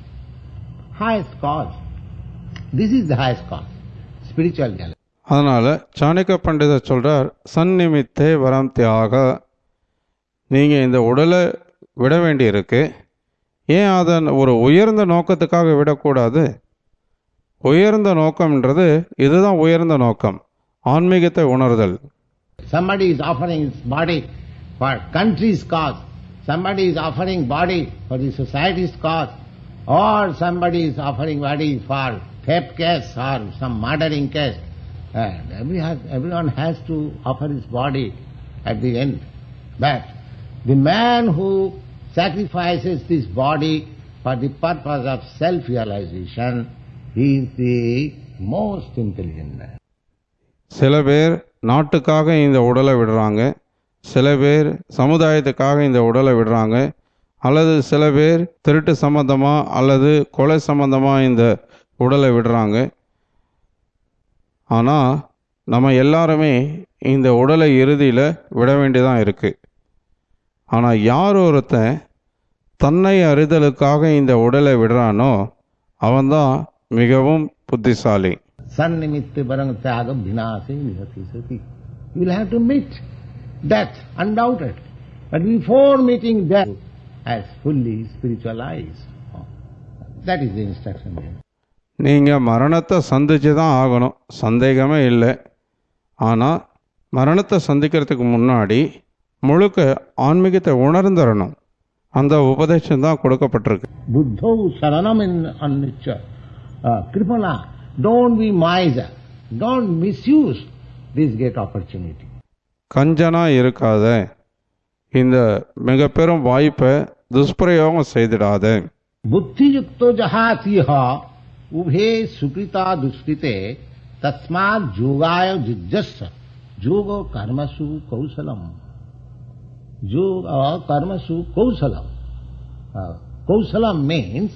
Highest cause. This is the highest cause. Spiritual reality. அதனால் சாணக்கிய பண்டிதர் சொல்கிறார், சந்நிமித்தே வரம் தியாக. நீங்கள் இந்த உடலை விட வேண்டியிருக்கு. ஏன் அதை ஒரு உயர்ந்த நோக்கத்துக்காக விடக்கூடாது? உயர்ந்த நோக்கம்ன்றது இதுதான் உயர்ந்த நோக்கம், ஆன்மீகத்தை உணர்தல். Somebody is offering his body for country's cause. Somebody is offering body for the society's cause. Or somebody is offering body for theft case or some murdering case. Everyone has to offer his body at the end. But the man who sacrifices this body for the purpose of self-realization is the most intelligent man. சில பேர் நாட்டுக்காக இந்த உடலை விடுறாங்க, சில பேர் சமுதாயத்துக்காக இந்த உடலை விடுறாங்க, அல்லது சில பேர் திருட்டு சம்பந்தமாக அல்லது கொலை சம்பந்தமாக இந்த உடலை விடுறாங்க. ஆனால் நம்ம எல்லாருமே இந்த உடலை இறுதியில் விட வேண்டியதான் இருக்குது. ஆனால் யார் ஒருத்தன் தன்னை அறிதலுக்காக இந்த உடலை விடுறானோ அவன்தான் மிகவும் புத்திசாலி. Sannimitta Barangtyaga Vinase Nihati Sati. You will have to meet death, undoubted. But before meeting death, as fully spiritualized. That is the instruction there. நீங்கள் மரணத்தை சந்திச்சு தான் ஆகணும், சந்தேகமே இல்லை. ஆனால் மரணத்தை சந்திக்கிறதுக்கு முன்னாடி முழுக்க ஆன்மீகத்தை உணர்ந்துடணும். அந்த உபதேசம் தான் கொடுக்கப்பட்டிருக்கு. Buddho saranam in annicha. Kripala, don't be miser. Don't misuse this great opportunity. கஞ்சனா இருக்காத, இந்த மிக பெரும் வாய்ப்பை துஷ்பிரயோகம் செய்திடாத. Buddhi yukto jahatiha ubhe sukrita duskrite tasmat yogaya jijjassa yoga karmasu kausalam. Yoga karmasu kausalam. Kausalam means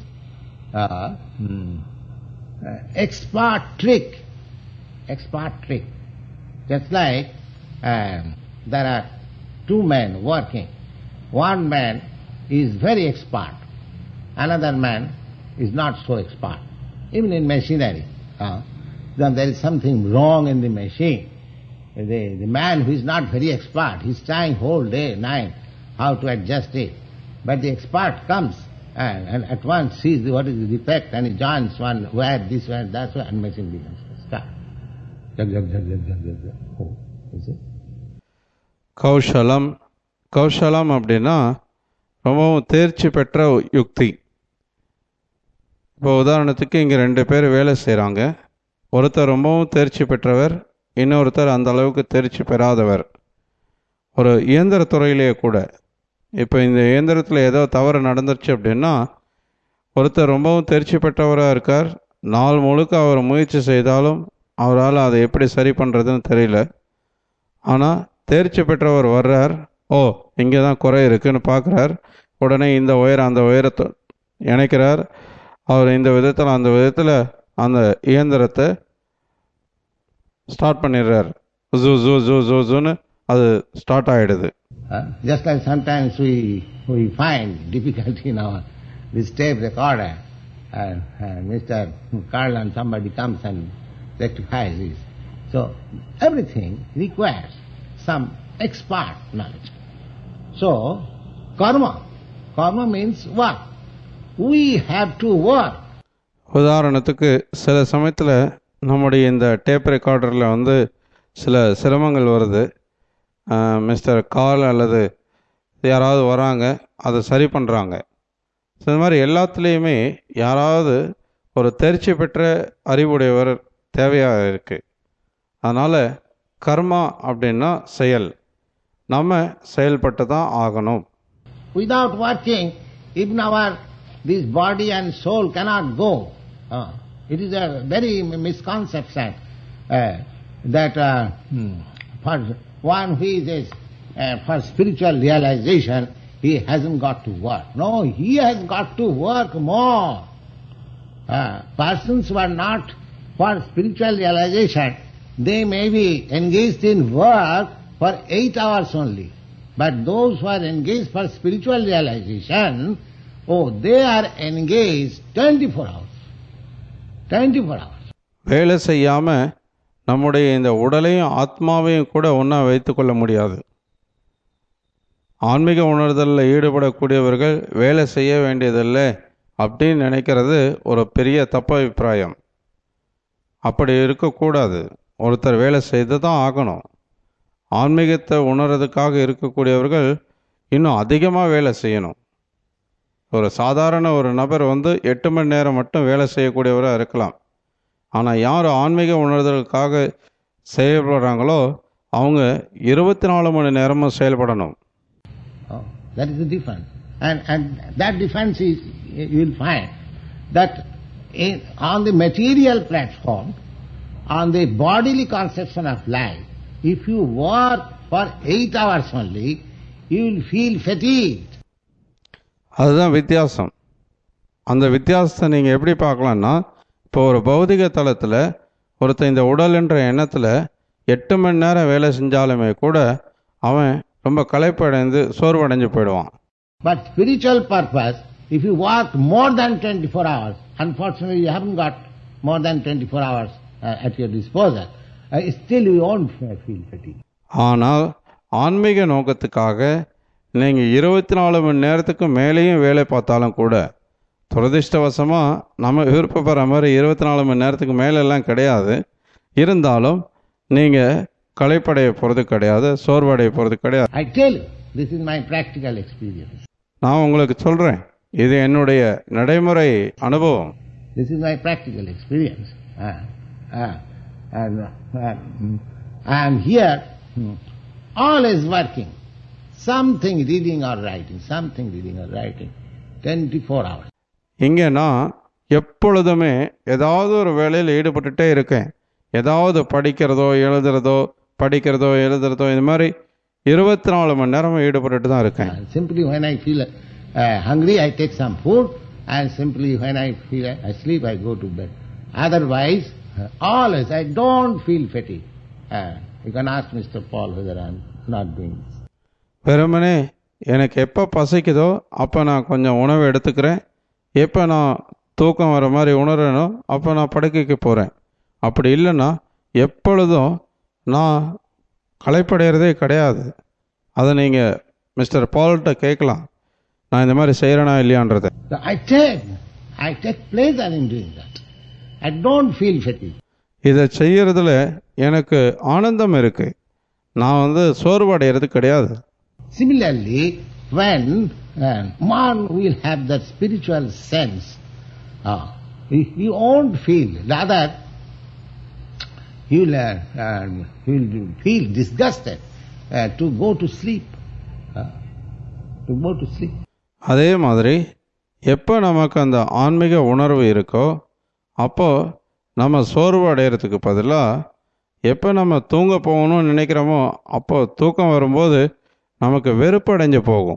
expert trick. Expert trick. Just like there are two men working. One man is very expert. Another man is not so expert. Even in machinery. Then there is something wrong in the machine. The man who is not very expert, he is trying whole day, night, how to adjust it. But the expert comes and at once sees what is the defect and he joins one where this where that where and machine becomes start. Oh, is it? கௌஷலம் அப்படின்னா ரொம்பவும் தேர்ச்சி பெற்ற யுக்தி. இப்போ உதாரணத்துக்கு இங்கே 2 பேர் வேலை செய்கிறாங்க. ஒருத்தர் ரொம்பவும் தேர்ச்சி பெற்றவர், இன்னொருத்தர் அந்த அளவுக்கு தேர்ச்சி பெறாதவர். ஒரு இயந்திர துறையிலேயே கூட இப்போ இந்த இயந்திரத்தில் ஏதோ தவறு நடந்துருச்சு அப்படின்னா ஒருத்தர் ரொம்பவும் தேர்ச்சி பெற்றவராக இருக்கார். நாள் முழுக்க அவர் முயற்சி செய்தாலும் அவரால் அதை எப்படி சரி பண்ணுறதுன்னு தெரியல. ஆனால் தேர்ச்சி பெற்றவர் வர்றார், ஓ இங்கே தான் குறை இருக்குன்னு பார்க்குறார். உடனே இந்த ஒயரை அந்த ஒயரத்தை இணைக்கிறார். அவர் இந்த விதத்தில் அந்த விதத்தில் அந்த இயந்திரத்தை ஸ்டார்ட் பண்ணிடுறார். ஜூ ஜூ ஜூ ஜூ ஜூன்னு அது ஸ்டார்ட் ஆகிடுது. Just like sometimes we find difficulty in our this tape recorder and Mr. Carl and somebody comes and rectifies this. So everything requires some expert knowledge. So, karma. Karma means work. We have to work. உதாரணத்துக்கு சில சமயத்தில் நம்முடைய இந்த tape ரெக்கார்டரில் வந்து சில சிரமங்கள் வருது. Mister கால் அல்லது யாராவது வராங்க, அதை சரி பண்ணுறாங்க. இந்த மாதிரி எல்லாத்துலேயுமே யாராவது ஒரு தேர்ச்சி பெற்ற அறிவுடையவர் தேவையாக இருக்குது. அதனால் கர்மா அப்படின்னா செயல், நம்ம செயல்பட்டு தான் ஆகணும். Without working, even this body and soul cannot go. It is a very misconception that for one who is for spiritual realization, he hasn't got to work. No, he has got to work more. Persons who are not for spiritual realization, they may be engaged in work for 8 hours only. But those who are engaged for spiritual realization, they are engaged 24 hours. 24 hours. வேலை செய்யாமல் நம்முடைய இந்த உடலையும் ஆத்மாவையும் கூட ஒன்றா வைத்துக்கொள்ள முடியாது. ஆன்மீக உணர்தலில் ஈடுபடக்கூடியவர்கள் வேலை செய்ய வேண்டியதில்லை அப்படின்னு நினைக்கிறது ஒரு பெரிய தப்பு அபிப்பிராயம். அப்படி இருக்கக்கூடாது. ஒருத்தர் வேலை செய்து தான் ஆகணும். ஆன்மீகத்தை உணர்றதுக்காக இருக்கக்கூடியவர்கள் இன்னும் அதிகமாக வேலை செய்யணும். ஒரு சாதாரண ஒரு நபர் வந்து 8 மணி நேரம் மட்டும் வேலை செய்யக்கூடியவராக இருக்கலாம். ஆனால் யார் ஆன்மீக உணர்தலுக்காக செயல்படுறாங்களோ அவங்க 24 மணி நேரமும் செயல்படணும். That is the difference. And that difference is, you will find that on the material platform, on the bodily conception of life, if you work for 8 hours only, you will feel fatigued. அதுதான் வித்தியாசம். அந்த வித்தியாசத்தை நீங்கள் எப்படி பார்க்கலான்னா, இப்போ ஒரு பௌதிக தளத்தில் ஒருத்தர் இந்த உடல் என்ற எண்ணத்தில் 8 மணி நேரம் வேலை செஞ்சாலுமே கூட அவன் ரொம்ப களைப்படைந்து சோர்வடைஞ்சு போயிடுவான். But spiritual purpose, if you work more than 24 hours, unfortunately you haven't got more than 24 hours at your disposal, still you won't feel fatigue. ஆனால் ஆன்மீக நோக்கத்துக்காக நீங்கள் 24 மணி நேரத்துக்கு மேலேயும் வேலை பார்த்தாலும் கூட, துரதிர்ஷ்டவசமாக நம்ம விருப்பப்படுற மாதிரி 24 மணி நேரத்துக்கு மேலெல்லாம் கிடையாது. இருந்தாலும் நீங்கள் களைப்படைய போகிறது கிடையாது, சோர்வடைய போகிறது கிடையாது. I tell you, this is my practical experience. நான் உங்களுக்கு சொல்கிறேன், இது என்னுடைய நடைமுறை அனுபவம். This is my practical experience. And I am here, always working. Something reading or writing, 24 hours. இங்கே நான் எப்பொழுதுமே ஏதாவது ஒரு வேலையில் ஈடுபட்டுட்டே இருக்கேன். ஏதாவது படிக்கிறதோ எழுதுறதோ இது மாதிரி 24 மணி நேரமும் ஈடுபட்டு தான் இருக்கேன். Simply when I feel hungry, I take some food, and simply when I feel I sleep, I go to bed. Otherwise, always I don't feel fatigue. You can ask Mr. Paul whether I am not doing this. வெறுமனே எனக்கு எப்போ பசிக்குதோ அப்போ நான் கொஞ்சம் உணவு எடுத்துக்கிறேன். எப்போ நான் தூக்கம் வர மாதிரி உணரனோ அப்போ நான் படுக்கைக்கு போகிறேன். அப்படி இல்லைன்னா எப்பொழுதும் நான் களைப்படைகிறதே கிடையாது. அதை நீங்கள் மிஸ்டர் பால்கிட்ட கேட்கலாம், நான் இந்த மாதிரி செய்கிறேனா இல்லையான்றதை. I take pleasure in doing that. I don't feel fatigue. இதை செய்யறதுல எனக்கு ஆனந்தம் இருக்கு. நான் சோர்வடைகிறது கிடையாது. Similarly, when one will have that spiritual sense, he won't feel, rather he will feel disgusted to go to sleep. அதே மாதிரி எப்போ நமக்கு அந்த ஆன்மீக உணர்வு இருக்கோ அப்போ நம்ம சோர்வு அடைகிறதுக்கு பதிலாக எப்போ நம்ம தூங்க போகணும்னு நினைக்கிறோமோ அப்போ தூக்கம் வரும்போது நமக்கு வெறுப்பு அடைஞ்சு போகும்.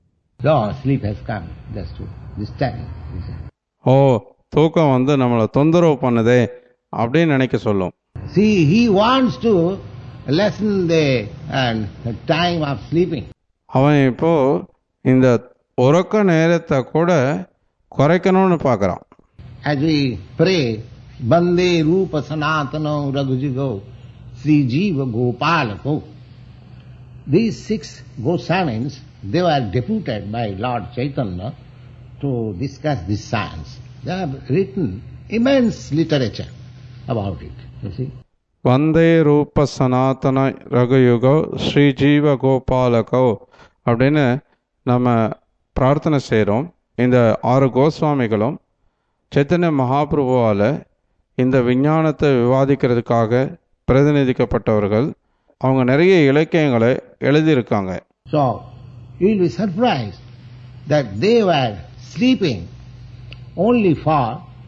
தூக்கம் நம்மளை தொந்தரவு பண்ணுதே அப்படின்னு நினைக்க சொல்லும். See, he wants to lessen the time of sleeping. அவன் இப்போ இந்த உறக்க நேரத்தை கூட குறைக்கணும்னு பார்க்கறான். As we pray, Bande Rupa Sanatano Raghujigo Sri Jiva Gopalako, these 6 Goswamis, they were deputed by Lord Chaitanya to discuss this science. They have written immense literature about it, you see. வந்தே ரூப சனாதன ரகுயுகோ ஸ்ரீ ஜீவ கோபாலகோ அப்படின்னு நம்ம பிரார்த்தனை செய்கிறோம். இந்த 6 கோஸ்வாமிகளும் சைத்தன்ய மகாபிரபுவால் இந்த விஞ்ஞானத்தை விவாதிக்கிறதுக்காக பிரதிநிதிக்கப்பட்டவர்கள். அவங்க நிறைய இலக்கியங்களை எழுதியிருக்காங்க. So, you will be surprised that they were sleeping only for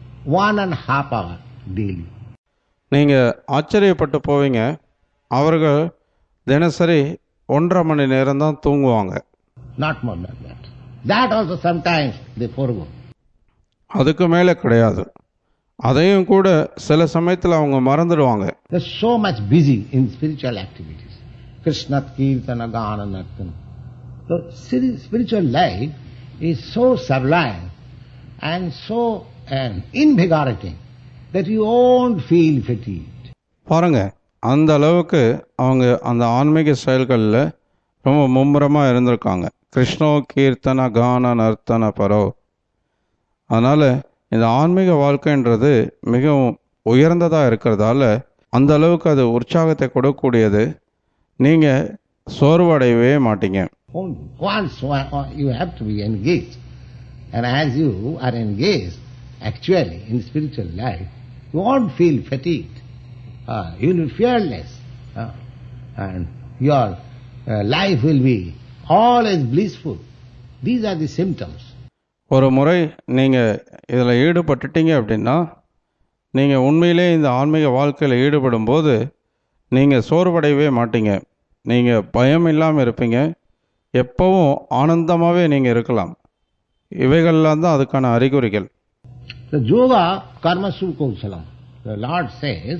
1.5 hours daily. நீங்கள் ஆச்சரியப்பட்டு போவீங்க, அவர்கள் தினசரி 1.5 மணி நேரம் தான் தூங்குவாங்க. Not more than that. That also sometimes they forgo. அதுக்கு மேலே கிடையாது. அதையும் கூட சில சமயத்தில் அவங்க மறந்துடுவாங்க. They're so much busy in spiritual activities. Krishna Kirtana Gana Nartana. So spiritual life is so sublime and so invigorating that you won't feel fatigued. பாருங்க, அந்த அளவுக்கு அவங்க அந்த ஆன்மீக செயல்களில் ரொம்ப மும்முரமாக இருந்திருக்காங்க. கிருஷ்ணோ கீர்த்தன கான நர்த்தன பரோ. அதனால் இந்த ஆன்மீக வாழ்க்கைன்றது மிகவும் உயர்ந்ததாக இருக்கிறதால அந்த அளவுக்கு அது உற்சாகத்தை கொடுக்கக்கூடியது. நீங்கள் சோர்வடையவே மாட்டீங்க. Once you have to be engaged, and as you are engaged actually in spiritual life, you won't feel fatigued. You will be fearless, and your life will be always blissful. These are the symptoms. ஒரு முறை நீங்கள் இதில் ஈடுபட்டுட்டீங்க அப்படின்னா, நீங்கள் உண்மையிலே இந்த ஆன்மீக வாழ்க்கையில் ஈடுபடும் போது நீங்கள் சோர்வடையவே மாட்டீங்க. நீங்கள் பயம் இல்லாமல் இருப்பீங்க. எப்பவும் ஆனந்தமாகவே நீங்கள் இருக்கலாம். இவைகள்லாம் தான் அதுக்கான அறிகுறிகள். The yoga karmasu kausalam. The Lord says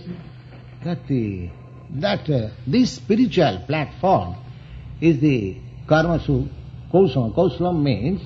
that this spiritual platform is the karmasu kausalam. Kausalam means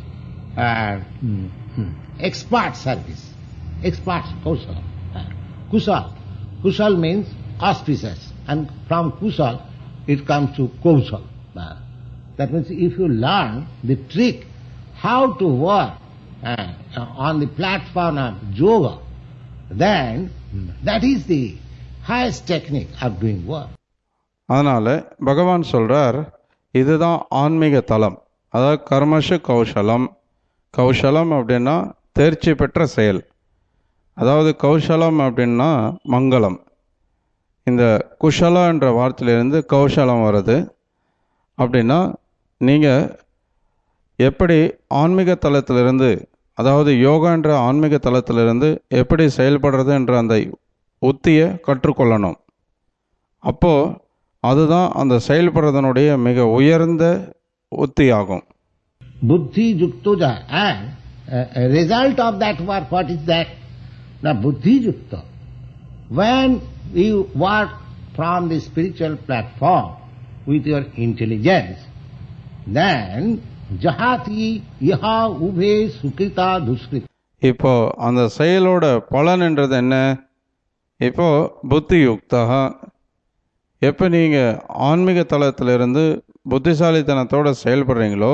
expert service. Expert kausalam. Kusal. Kusal means auspicious, and from kusal it comes to kausal. That means if you learn the trick how to work on the platform of yoga, then that is the highest technique of doing work. அதனால் பகவான் சொல்கிறார், இதுதான் ஆன்மீக தலம். அதாவது கர்மஷு கௌஷலம். கௌஷலம் அப்படின்னா தேர்ச்சி பெற்ற செயல். அதாவது கௌஷலம் அப்படின்னா மங்களம். இந்த குஷலா என்ற வார்த்தையிலிருந்து கௌஷலம் வருது. அப்படின்னா நீங்கள் எப்படி ஆன்மீக தளத்திலிருந்து, அதாவது யோகா என்ற ஆன்மீக தளத்திலிருந்து எப்படி செயல்படுறது என்ற அந்த உத்தியை கற்றுக்கொள்ளணும். அப்போது அதுதான் அந்த செயல்படுறதனுடைய மிக உயர்ந்த உத்தியாகும். Buddhi yukta, and a result of that work, what is that? Now buddhi yukta. When you work from the spiritual platform with your intelligence, then jahati yaha ubhe sukrita duskrita. இப்போ அந்த செயலோட பலன்ன்றது என்ன? இப்போ புத்தி யுக்தா. எப்போ நீங்கள் ஆன்மீக தளத்திலிருந்து புத்திசாலித்தனத்தோடு செயல்படுறீங்களோ,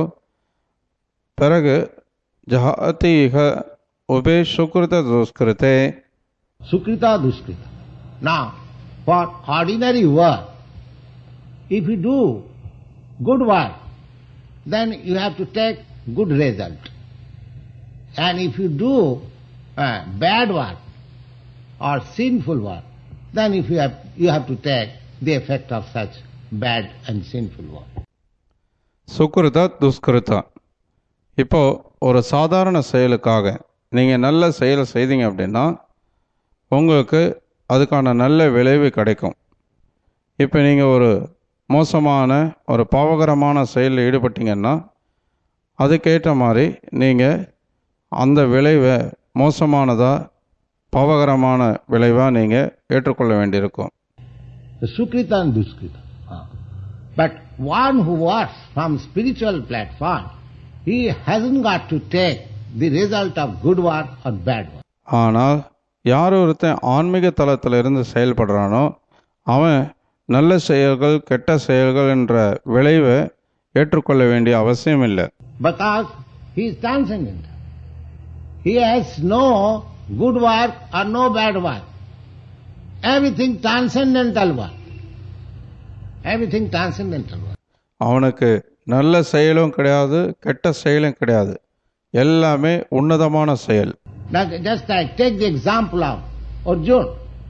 பிறகு ஜஹாதி இஹ உபே சுக்ருத துஷ்கிருதே. Sukrita duskrita. Now, for ordinary work, if you do good work, then you have to take good result. And if you do bad work or sinful work, then if you have to take the effect of such bad and sinful work. சுக்ருதா துஷ்கிருதா. இப்போ ஒரு சாதாரண செயலுக்காக நீங்கள் நல்ல செயலை செய்தீங்க அப்படின்னா உங்களுக்கு அதுக்கான நல்ல விளைவு கிடைக்கும். இப்போ நீங்கள் ஒரு மோசமான ஒரு பாவகரமான செயலில் ஈடுபட்டீங்கன்னா அதுக்கேற்ற மாதிரி நீங்கள் அந்த விளைவை மோசமானதாக பாவகரமான விளைவாக நீங்கள் ஏற்றுக்கொள்ள வேண்டியிருக்கும். Sukrita and Duskrita. But one who works from spiritual platform, he hasn't got to take the result of good work or bad work. ஆனால் யார் ஒருத்தன் ஆன்மீக தளத்தில் இருந்து செயல்படுறானோ அவன் நல்ல செயல்கள் கெட்ட செயல்கள் என்ற விளைவை ஏற்றுக்கொள்ள வேண்டிய அவசியம் இல்லை. Because he is transcendental. He has no good work or no bad work. Everything transcendental work. Everything transcendental work. அவனுக்கு நல்ல செயலும் கிடையாது, கெட்ட செயலும் கிடையாது, எல்லாமே உன்னதமான செயல். Now just take the example of Arjuna.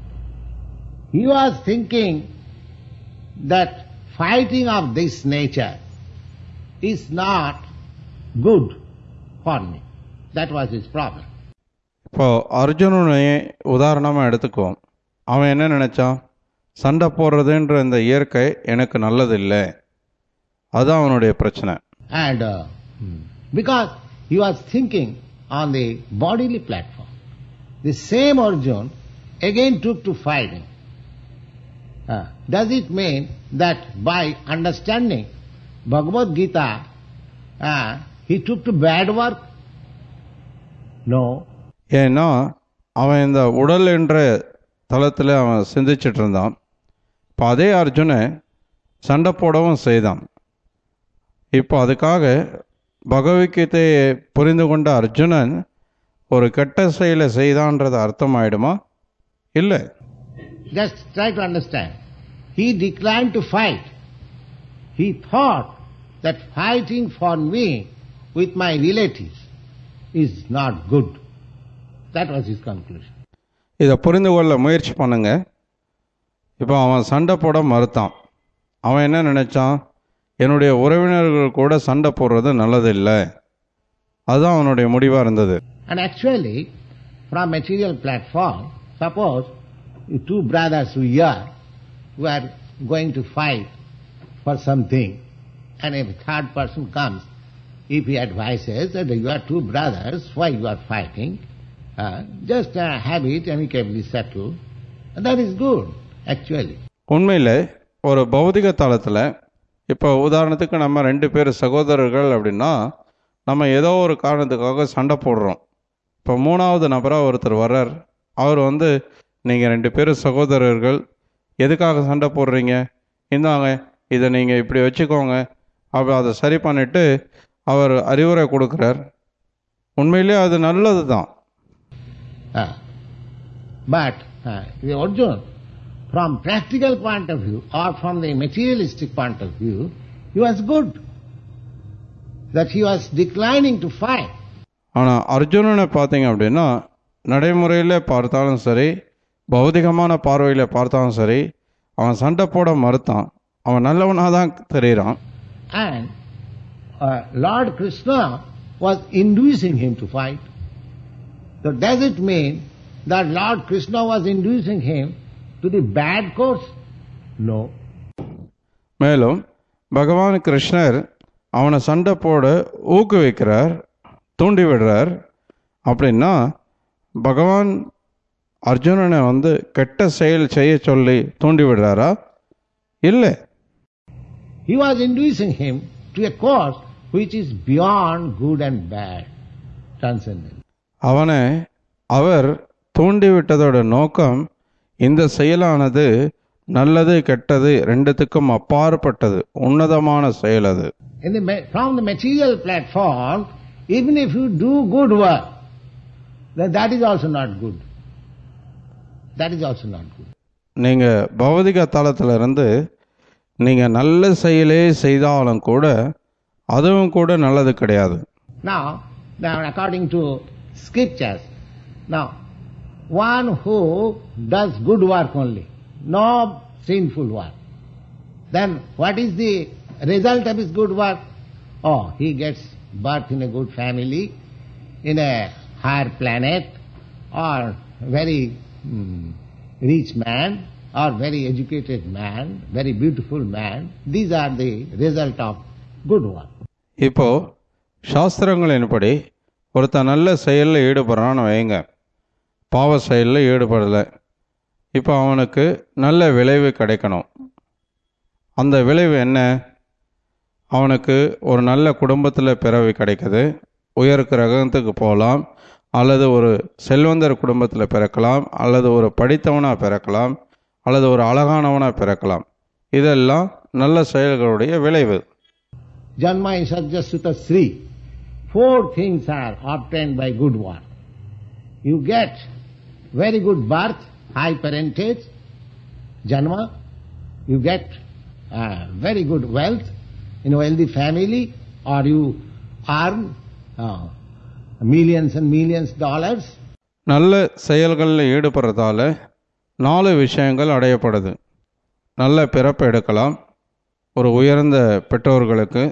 He was thinking that fighting of this nature is not good for me. That was his problem. இப்போ அர்ஜுனனை உதாரணமாக எடுத்துக்குவோம். அவன் என்ன நினைச்சான்? சண்டை போடுறதுன்ற இந்த இயற்கை எனக்கு நல்லதில்லை, அதுதான் அவனுடைய பிரச்சனை. And because he was thinking on the bodily platform, the same Arjuna again took to fighting. Does it mean that by understanding Bhagavad Gita, he took to bad work? No. ஏன்னா அவன் இந்த உடல் என்ற தளத்தில் அவன் சிந்திச்சிட்டு இருந்தான். இப்போ அதே அர்ஜுனை சண்டை போடவும் செய்தான். இப்போ அதுக்காக பகவத்கீதையை புரிந்து கொண்ட அர்ஜுனன் ஒரு கெட்ட செயலை செய்தான்றது அர்த்தம் ஆயிடுமா? இல்லை. Just try to understand. He declined to fight. He thought that fighting for me with my relatives is not good. That was his conclusion. இதை புரிந்து கொள்ள முயற்சி பண்ணுங்க. இப்போ அவன் சண்டை போட மறுத்தான். அவன் என்ன நினைச்சான்? என்னுடைய உறவினர்கள் கூட சண்டை போடுறது நல்லதில்லை, அதுதான் அவனுடைய முடிவாக இருந்தது. And actually, from material platform, suppose two brothers who are going to fight for something, and a third person comes, if he advises that you are two brothers, why you are fighting, just have it amicably settled, and that is good, actually. உண்மையில் ஒரு பௌதிக தளத்தில் இப்போ உதாரணத்துக்கு நம்ம 2 பேர் சகோதரர்கள் அப்படின்னா நம்ம ஏதோ ஒரு காரணத்துக்காக சண்டை போடுறோம். இப்போ 3வது நபராக ஒருத்தர் வர்றார். அவர் நீங்கள் 2 பேரும் சகோதரர்கள், எதுக்காக சண்டை போடுறீங்க, இந்தாங்க இதை நீங்கள் இப்படி வச்சுக்கோங்க, அப்போ அதை சரி பண்ணிவிட்டு அவர் அறிவுரை கொடுக்குறார். உண்மையிலே அது நல்லது தான். But the Arjuna, from practical point of view or from the materialistic point of view, he was good. That he was declining to fight. ஆனால் அர்ஜுனனை பார்த்தீங்க அப்படின்னா நடைமுறையில் பார்த்தாலும் சரி, பௌதிகமான பார்வையில் பார்த்தாலும் சரி, அவன் சண்டை போட மறுத்தான். அவன் நல்லவனாக தான் தெரிகிறான். And Lord Krishna was inducing him to fight. So does it mean that Lord Krishna was inducing him to the bad course? No. மேலும் பகவான் கிருஷ்ணர் அவனை சண்டை போட ஊக்குவிக்கிறார், தூண்டி விடுறார். அப்படின்னா பகவான் அர்ஜுனனை கெட்ட செயல் செய்ய சொல்லி தூண்டி விடுறாரா? இல்லை. He was inducing him to a course which is beyond good and bad, transcendent. அவனை அவர் தூண்டிவிட்டதோட நோக்கம் இந்த செயலானது நல்லது கெட்டது ரெண்டுத்துக்கும் அப்பாற்பட்டது, உன்னதமான செயல் அது. From the material platform, even if you do good work, that is also not good. That is also not good. நீங்க பௌதிக தளத்துல இருந்து நீங்க நல்ல செயலே செய்தாலும் கூட அதுவும் கூட நல்லது கிடையாது. Now according to scriptures, now one who does good work only, no sinful work, then what is the result of his good work? Oh, he gets birth in a good family, in a higher planet, or very rich man, or very educated man, very beautiful man. These are the result of good work. இப்போ சாஸ்திரங்களின்படி ஒருத்தன் நல்ல செயலில் ஈடுபடுறான்னு வைங்க, பாவ செயலில் ஈடுபடலை. இப்போ அவனுக்கு நல்ல விளைவு கிடைக்கணும். அந்த விளைவு என்ன? அவனுக்கு ஒரு நல்ல குடும்பத்தில் பிறவி கிடைக்குது, உயர் கிரகத்துக்கு போகலாம், அல்லது ஒரு செல்வந்தர் குடும்பத்தில் பிறக்கலாம், அல்லது ஒரு படித்தவனாக பிறக்கலாம், அல்லது ஒரு அழகானவனாக பிறக்கலாம். இதெல்லாம் நல்ல செயல்களுடைய விளைவு. Janma Isajya Sutta Sri. 4 things are obtained by good work. You get very good birth, high parentage, Janma. You get very good wealth in a wealthy family, or you earn millions and millions dollars. நல்ல செயல்களில் ஈடுபடுறதால 4 விஷயங்கள் அடையப்படுது. நல்ல பிறப்பு எடுக்கலாம், ஒரு உயர்ந்த பெற்றோர்களுக்கு,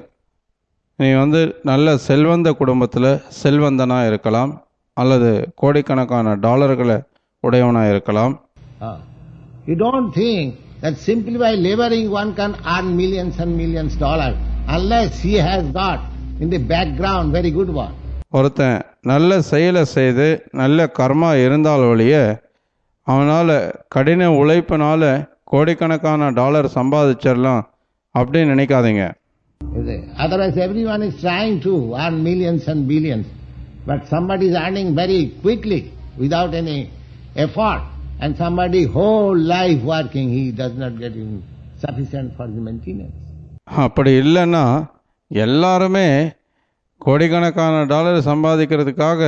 நீ நல்ல செல்வந்த குடும்பத்தில் செல்வந்தனாக இருக்கலாம், அல்லது கோடிக்கணக்கான டாலர்களை உடையவனாக இருக்கலாம். You don't think that simply by laboring one can earn millions and millions dollars unless he has got in the background very good work. ஒருத்தன் நல்ல செயலை செய்து நல்ல கர்மா இருந்தால் ஒழிய அவனால் கடின உழைப்பினால கோடிக்கணக்கான டாலர் சம்பாதிச்சிடலாம் அப்படின்னு நினைக்காதீங்க. Otherwise everyone is trying to earn millions and billions, but somebody is earning very quickly without any effort, and somebody whole life working, he does not get sufficient for the maintenance. அப்படி இல்லைன்னா எல்லாருமே கோடிக்கணக்கான dollar சம்பாதிக்கிறதுக்காக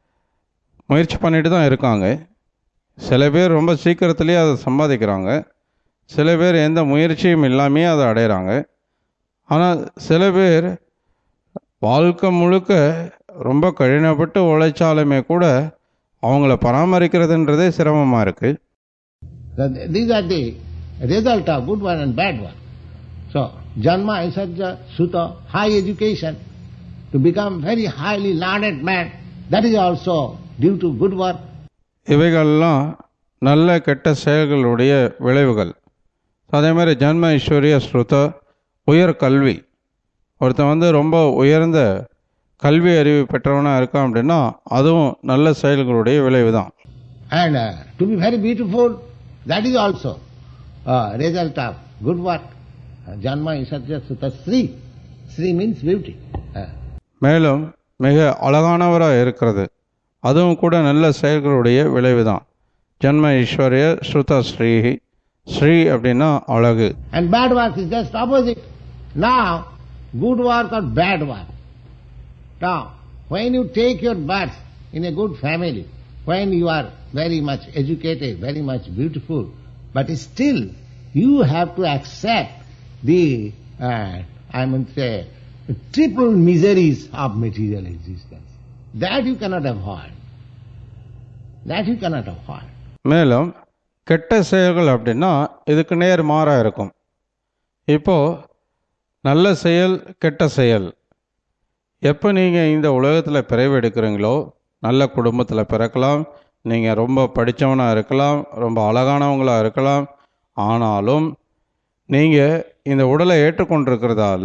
முயற்சி பண்ணிட்டு தான் இருக்காங்க. சில பேர் ரொம்ப சீக்கிரத்துலேயே அதை சம்பாதிக்கிறாங்க, சில பேர் எந்த முயற்சியும் இல்லாமே அதை அடைகிறாங்க. ஆனால் சில பேர் வாழ்க்கை முழுக்க ரொம்ப கடினப்பட்டு உழைச்சாலுமே கூட அவங்கள பராமரிக்கிறதுன்றதே சிரமமாக இருக்குது. These are the result of good one and bad one. So, Janma Isajya Sutta, high education, to become very highly learned man, that is also due to good work. இவைகள்லாம் நல்ல கெட்ட செயல்களுடைய விளைவுகள். அதே மாதிரி ஜன்ம ஐஸ்வர்ய ஸ்ருத, உயர் கல்வி, ஒருத்தன் ரொம்ப உயர்ந்த கல்வி அறிவு பெற்றவனாக இருக்கான் அப்படின்னா அதுவும் நல்ல செயல்களுடைய விளைவு தான். And to be very beautiful, that is also result of good work. Janma Isajya Sutta Sri. Sri means beauty. மேலும் மிக அழகானவராக இருக்கிறது, அதுவும் கூட நல்ல செயல்களுடைய விளைவு தான். ஜன்ம ஐஸ்வர்ய ஸ்ருத ஸ்ரீஹி, ஸ்ரீ அப்படின்னா அழகு. And bad work is just opposite. Now, good work or bad work. Now, when you take your birth in a good family, when you are very much educated, very much beautiful, but still you have to accept the, triple miseries of material existence. That you cannot avoid. That you cannot avoid. மேலும் கெட்ட செயல்கள் அப்படின்னா இதுக்கு நேர் மாறாக இருக்கும். இப்போது நல்ல செயல் கெட்ட செயல், எப்போ நீங்கள் இந்த உலகத்தில் பிறவி எடுக்கிறீங்களோ, நல்ல குடும்பத்தில் பிறக்கலாம், நீங்கள் ரொம்ப படித்தவனாக இருக்கலாம், ரொம்ப அழகானவங்களாக இருக்கலாம், ஆனாலும் நீங்கள் இந்த உடலை ஏற்றுக்கொண்டிருக்கிறதால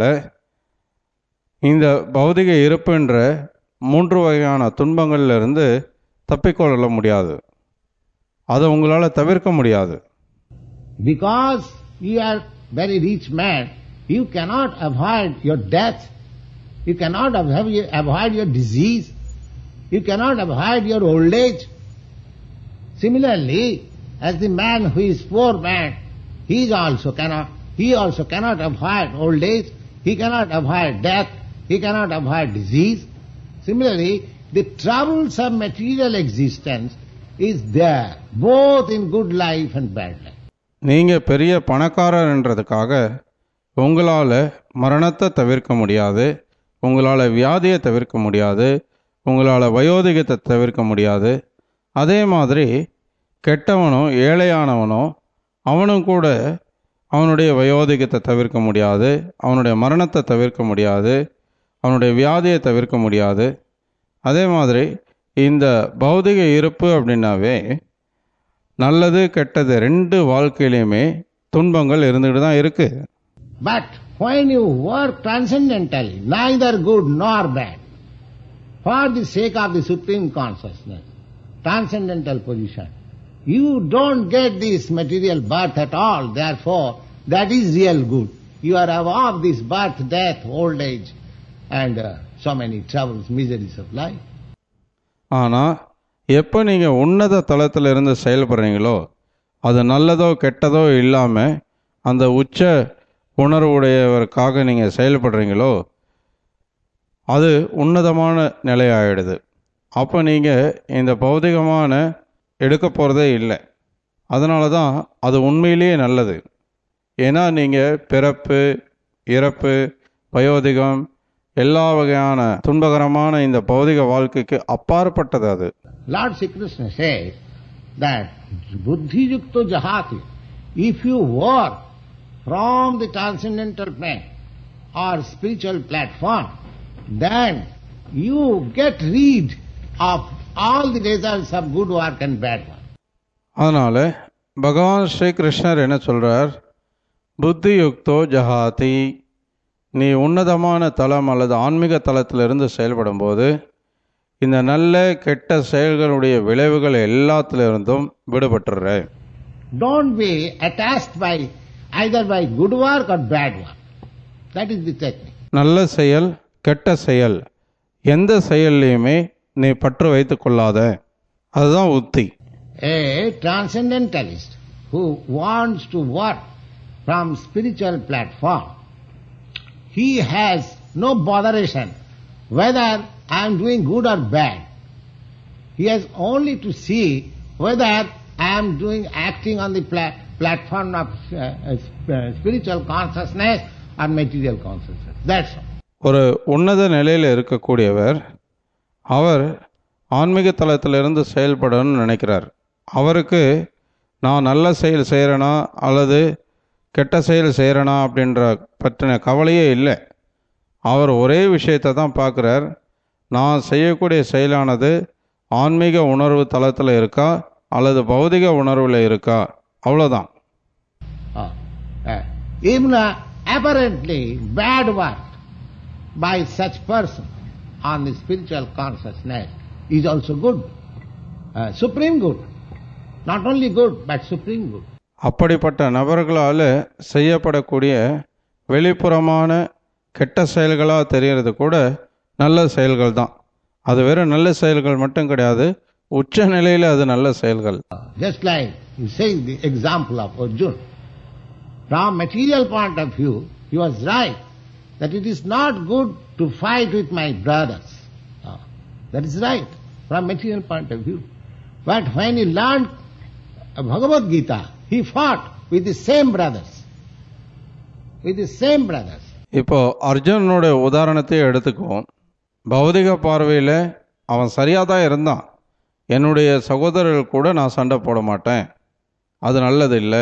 இந்த பௌதிக இருப்புன்ற 3 வகையான துன்பங்களிலிருந்து தப்பிக்கொள்ள முடியாது, அதை உங்களால் தவிர்க்க முடியாது. Because you are very rich man, you cannot avoid your death, you cannot avoid your disease, you cannot avoid your old age. Similarly, as the man who is poor man, he also cannot avoid old age, he cannot avoid death, he cannot avoid disease. Similarly, the troubles of material existence is there, both in good life and bad life. நீங்கள் பெரிய பணக்காரர்ன்றதுக்காக உங்களால் மரணத்தை தவிர்க்க முடியாது, உங்களால் வியாதியை தவிர்க்க முடியாது, உங்களால் வயோதிகத்தை தவிர்க்க முடியாது. அதே மாதிரி கெட்டவனோ ஏழையானவனோ அவனும் கூட அவனுடைய வயோதிகத்தை தவிர்க்க முடியாது, அவனுடைய மரணத்தை தவிர்க்க முடியாது, அவனுடைய வியாதியை தவிர்க்க முடியாது. அதே மாதிரி இந்த பௌதிக இருப்பு அப்படின்னாவே நல்லது கெட்டது 2 வாழ்க்கையிலையுமே துன்பங்கள் இருந்துகிட்டு தான் இருக்கு. But when you work transcendentally, neither good nor bad, for the sake of the supreme consciousness, transcendental position, you don't get this material birth at all. Therefore, that is real good. You are above this birth, death, old age, and so many troubles, miseries of life. ஆனால் எப்போ நீங்கள் உன்னத தளத்தில் இருந்து செயல்படுறீங்களோ, அது நல்லதோ கெட்டதோ இல்லாமல் அந்த உச்ச உணர்வுடையவருக்காக நீங்கள் செயல்படுறீங்களோ அது உன்னதமான நிலையாயிடுது. அப்போ நீங்கள் இந்த பௌதிகமான எடுக்க போகிறதே இல்லை. அதனால தான் அது உண்மையிலேயே நல்லது. ஏன்னா நீங்கள் பிறப்பு, இறப்பு, வயோதிகம், எல்லா வகையான துன்பகரமான இந்த பௌதிக வாழ்க்கைக்கு அப்பாற்பட்டது அது. Lord Sri Krishna says that buddhi yukto jahati. If you work from the transcendental plane or spiritual platform, then you get rid of all the results of good work and bad work. அதனால பகவான் ஸ்ரீ கிருஷ்ணர் என்ன சொல்றார்? புத்தி யுக்தோ ஜஹாதி. நீ உன்னதமான தலம் அல்லது ஆன்மீக தலத்திலிருந்து செயல்படும் போது இந்த நல்ல கெட்ட செயல்களுடைய விளைவுகள் எல்லாத்திலிருந்தும் விடுபட்டுற. Don't be attached by either by good work or bad work. That is the technique. நல்ல செயல், கெட்ட செயல், எந்த செயல்லையுமே நீ பற்று வைத்துக் கொள்ளாத. அதுதான் உத்தி. A transcendentalist who wants to work from spiritual platform, he has no botheration whether I am doing good or bad. He has only to see whether I am acting on the platform of spiritual consciousness or material consciousness. That's all. ஒரு உன்னத நிலையில் இருக்கக்கூடியவர் அவர் ஆன்மீக தளத்திலிருந்து செயல்படணும்னு நினைக்கிறார். அவருக்கு நான் நல்ல செயல் செய்கிறேனா அல்லது கெட்ட செயல் செய்கிறேனா அப்படின்ற பற்றின கவலையே இல்லை. அவர் ஒரே விஷயத்தை தான் பார்க்குறார். நான் செய்யக்கூடிய செயலானது ஆன்மீக உணர்வு தளத்தில் இருக்கா அல்லது பௌதிக உணர்வில் இருக்கா, அவ்வளோதான். Even apparently bad work by such person on the spiritual consciousness is also good, supreme good. Not only good but supreme good. அப்படிப்பட்ட நபர்களால் செய்யப்படக்கூடிய வெளிப்புறமான கெட்ட செயல்களாக தெரியறது கூட நல்ல செயல்கள் தான். அது வெறும் நல்ல செயல்கள் மட்டும் கிடையாது, உச்ச நிலையில் அது நல்ல செயல்கள். Just like you say the example of Arjuna. From material point of view, he was right that it is not good to fight with my brothers. That is right from material point of view. But when he learned Bhagavad Gita, he fought with the same brothers. With the same brothers. இப்போ அர்ஜுனனோட உதாரணத்தை எடுத்துக்குவோம். பௌதிக பார்வையில் அவன் சரியாக தான் இருந்தான். என்னுடைய சகோதரர்கள் கூட நான் சண்டை போட மாட்டேன், அது நல்லது இல்லை.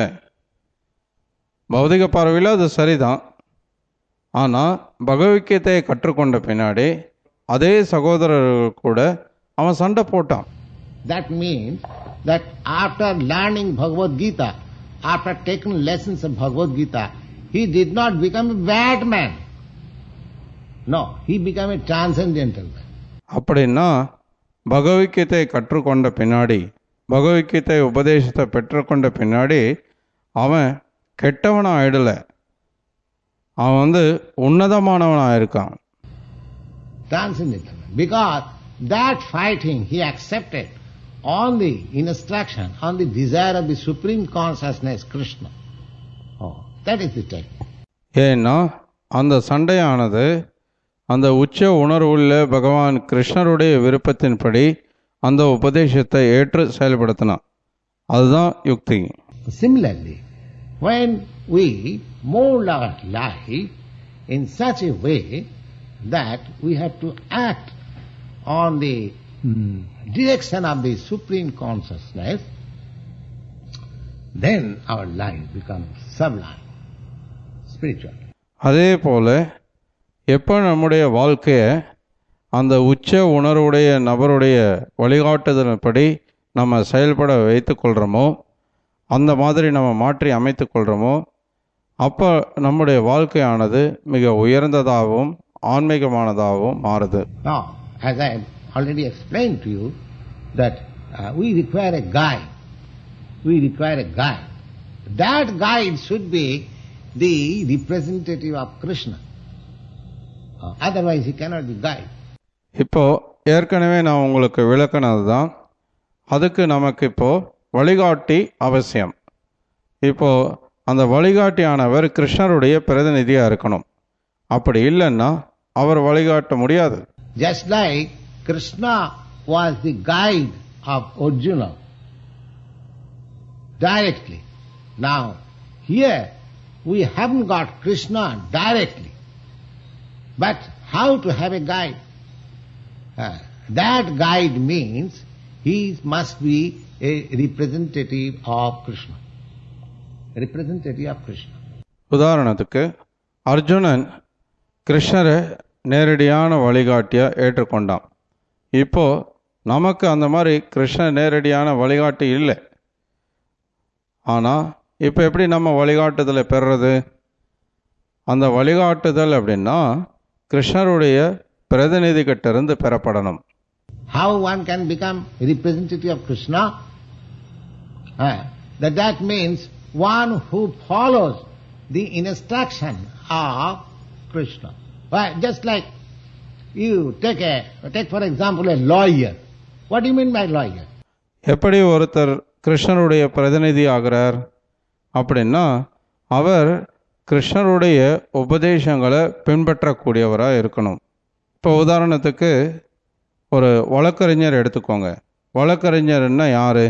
பௌதிக பார்வையில் அது சரிதான். ஆனால் பகவத்கீதையை கற்றுக்கொண்ட பின்னாடி அதே சகோதரர்கள் கூட அவன் சண்டை போட்டான். That means that after learning Bhagavad Gita, after taking lessons of Bhagavad Gita, he did not become a bad man. No, he became a transcendental man. அப்படின்னா பகவத்கீதையை கற்றுக்கொண்ட பின்னாடி, பகவத்கீதை உபதேசத்தை பெற்றுக்கொண்ட பின்னாடி அவன் கெட்டவனாக ஆயிடலை, அவன் உன்னதமானவனாக இருக்கான். Transcendental man. Because that fighting he accepted on the instruction, on the desire of the supreme consciousness, Krishna. Oh, that is the technique. ஏன்னா அந்த சண்டையானது அந்த உச்ச உணர்வுள்ள பகவான் கிருஷ்ணருடைய விருப்பத்தின்படி அந்த உபதேசத்தை ஏற்று செயல்படுத்தினான். அதுதான் யுக்தி. Similarly, when we mold our life in such a way that we have to act on the direction of the supreme consciousness, then our life becomes sublime, spiritual. அதே போல எப்போ நம்முடைய வாழ்க்கையை அந்த உச்ச உணர்வுடைய நபருடைய வழிகாட்டுதலின்படி நம்ம செயல்பட வைத்து கொள்கிறோமோ, அந்த மாதிரி நம்ம மாற்றி அமைத்து கொள்கிறோமோ, அப்போ நம்முடைய வாழ்க்கையானது மிக உயர்ந்ததாகவும் ஆன்மீகமானதாகவும் மாறுது. Now, as I already explained to you, that we require a guide. We require a guide. That guide should be the representative of Krishna. Otherwise he cannot be guide. இப்போ ஏற்கனவே நான் உங்களுக்கு விளக்கினது தான். அதுக்கு நமக்கு இப்போ வழிகாட்டி அவசியம். இப்போ அந்த வழிகாட்டியானவர் கிருஷ்ணருடைய பிரதிநிதியாக இருக்கணும். அப்படி இல்லைன்னா அவர் வழிகாட்ட முடியாது. Just like Krishna was the guide of Arjuna directly. Now, here we haven't got Krishna directly. But how to have a guide? That guide means he must be a representative of Krishna. A representative of Krishna. உதாரணத்துக்கு அர்ஜுனன் கிருஷ்ணரை நேரடியான வழிகாட்டியா ஏற்றுக்கொண்டான். இப்போ நமக்கு அந்த மாதிரி கிருஷ்ண நேரடியான வழிகாட்டி இல்லை. ஆனால் இப்போ எப்படி நம்ம வழிகாட்டுதலை பெறுறது? அந்த வழிகாட்டுதல் அப்படின்னா கிருஷ்ணருடைய பிரதிநிதி கிட்ட இருந்து பெறப்படணும். How one can become representative of Krishna? That means one who follows the instruction of Krishna. Just like you take for example a lawyer. What do you mean by lawyer? எப்படி ஒருத்தர் கிருஷ்ணருடைய பிரதிநிதி ஆகிறார் அப்படின்னா அவர் கிருஷ்ணருடைய உபதேசங்களை பின்பற்றக்கூடியவராக இருக்கணும். இப்போ உதாரணத்துக்கு ஒரு வழக்கறிஞர் எடுத்துக்கோங்க. வழக்கறிஞர்னா யாரு?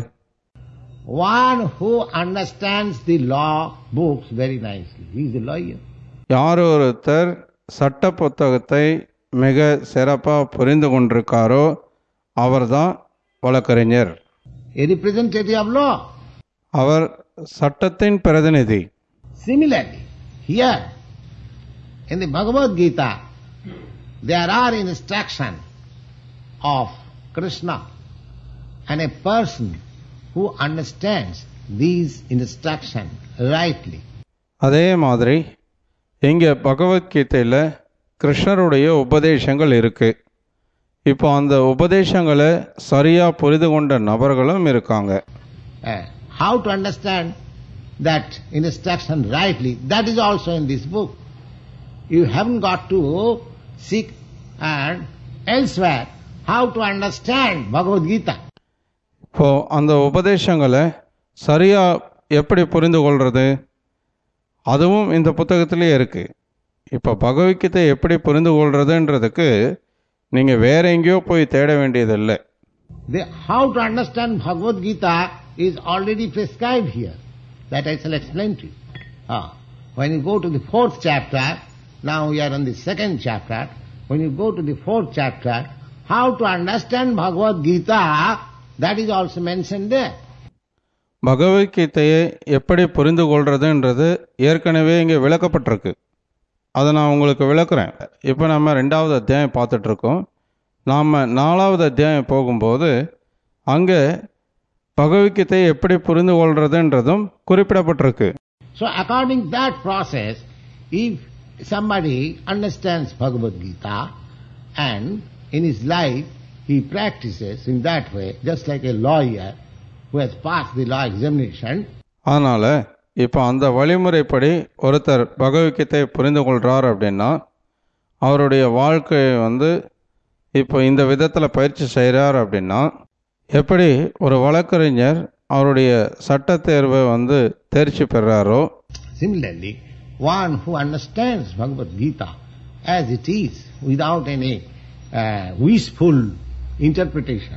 One who understands the law books very nicely. He is a lawyer. யார் ஒருத்தர் சட்ட புத்தகத்தை மிக சிறப்பாக புரிந்து கொண்டிருக்காரோ அவர்தான் வழக்கறிஞர். A representative of law. அவர் சட்டத்தின் பிரதிநிதி. Similarly, here in the Bhagavad Gita, there are instructions of Krishna, and a person who understands these instructions rightly. அதே மாதிரி இங்கே பகவத்கீதையில் கிருஷ்ணருடைய உபதேசங்கள் இருக்கு. இப்போ அந்த உபதேசங்களை சரியா புரிந்து கொண்ட நபர்களும் இருக்காங்க. How to understand that instruction rightly, that is also in this book. You haven't got to seek and elsewhere how to understand Bhagavad Gita. இப்போ அந்த உபதேசங்களை சரியா எப்படி புரிந்து கொள்றது? அதுவும் இந்த புத்தகத்திலேயே இருக்கு. இப்போ பகவத்கீதை எப்படி புரிந்து கொள்றதுன்றதுக்கு நீங்க வேற எங்கேயோ போய் தேட வேண்டியதில்லை. How to understand Bhagavad Gita is already prescribed here. That I shall explain to you. When you go to the 4th chapter, now we are on the 2nd chapter. When you go to the 4th chapter, how to understand Bhagavad Gita, that is also mentioned there. பகவத்கீதையை எப்படி புரிந்து கொள்றதுன்றது ஏற்கனவே இங்கே விளக்கப்பட்டிருக்கு. அதை நான் உங்களுக்கு விளக்குறேன். இப்போ நம்ம 2வது அத்தியாயம் பார்த்துட்டு இருக்கோம். நாம் 4வது அத்தியாயம் போகும்போது அங்கே பகவத்கீதையை எப்படி புரிந்து கொள்றதுன்றதும் குறிப்பிடப்பட்டிருக்கு. So according to that process, if somebody understands Bhagavad Gita and in his life he practices in that way, just like a lawyer who has passed the law examination. அதனால இப்போ அந்த வழிமுறைப்படி ஒருத்தர் பகவத்கீதையை புரிந்து கொள்றார் அப்படின்னா அவருடைய வாழ்க்கையை இப்போ இந்த விதத்தில் பயிற்சி செய்கிறார் அப்படின்னா எப்படி ஒரு வழக்கறிஞர் அவருடைய சட்ட தேர்வை தேர்ச்சி பெறாரோ, similarly one who understands Bhagavad Gita as it is without any wishful interpretation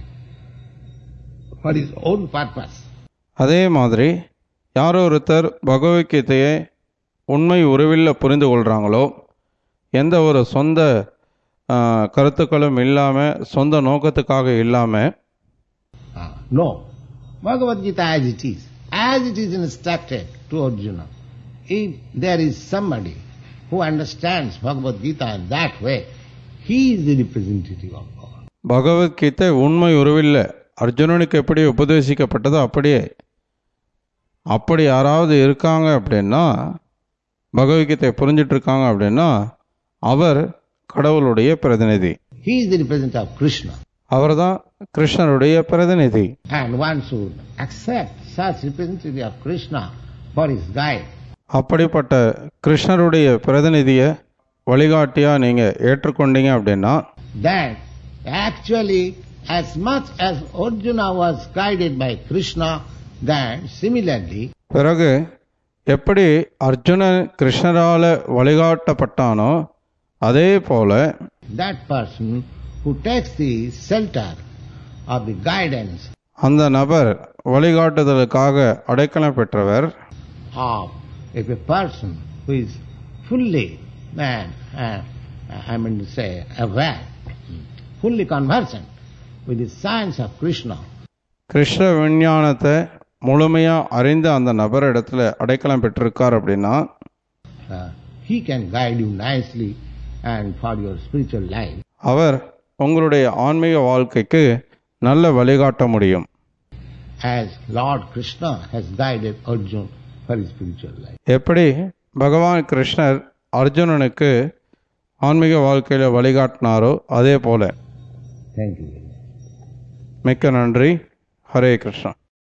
for his own purpose. அதே மாதிரி யாரோ ஒருத்தர் பகவத்கீதையை உண்மை உருவில் புரிந்து கொள்கிறாங்களோ, எந்த ஒரு சொந்த கருத்துக்களும் இல்லாமல் சொந்த நோக்கத்துக்காக இல்லாமல், no, Bhagavad Gita as it is instructed to Arjuna. If there is somebody who understands Bhagavad Gita in that way, he is the representative of God. Bhagavad Gita உண்மை உருவில் அர்ஜுனனுக்கு எப்படி உபதேசிக்கப்பட்டதோ அப்படி யாராவது இருக்காங்க அப்படின்னா, பகவத்கீதை புரிஞ்சிட்டு இருக்காங்க அப்படின்னா அவர் கடவுளுடைய பிரதிநிதி. He is the representative of Krishna. அவர்தான் கிருஷ்ணருடைய பிரதிநிதி. And one should accept such representative of Krishna for his guide. அப்படிப்பட்ட கிருஷ்ணருடைய பிரதிநிதியை வழிகாட்டியா நீங்க ஏற்றுக்கொண்டீங்க அப்படின்னா, that actually as much as Arjuna was guided by Krishna, then similarly பிறகு எப்படி அர்ஜுனன் கிருஷ்ணரால வழிகாட்டப்பட்டானோ அதே போல that person who takes the shelter of the guidance அந்த நபர் வழிகாட்டுதலுக்காக அடைக்கலம் பெற்றவர் of if a person who is fully aware, fully conversant with the science of Krishna. Krishna விஞ்ஞானத்தை முழுமையா அறிந்த அந்த நபரிடத்துல அடைக்கலம் பெற்றிருக்கார் அப்படின்னா he can guide you nicely and for your spiritual life. அவர் உங்களுடைய ஆன்மீக வாழ்க்கைக்கு நல்ல வழிகாட்ட முடியும். As Lord Krishna has guided Arjuna for his spiritual life. எப்படி பகவான் கிருஷ்ணர் அர்ஜுனனுக்கு ஆன்மீக வாழ்க்கையில வழிகாட்டினாரோ அதே போல. Thank you. மிக்க நன்றி. ஹரே கிருஷ்ணா.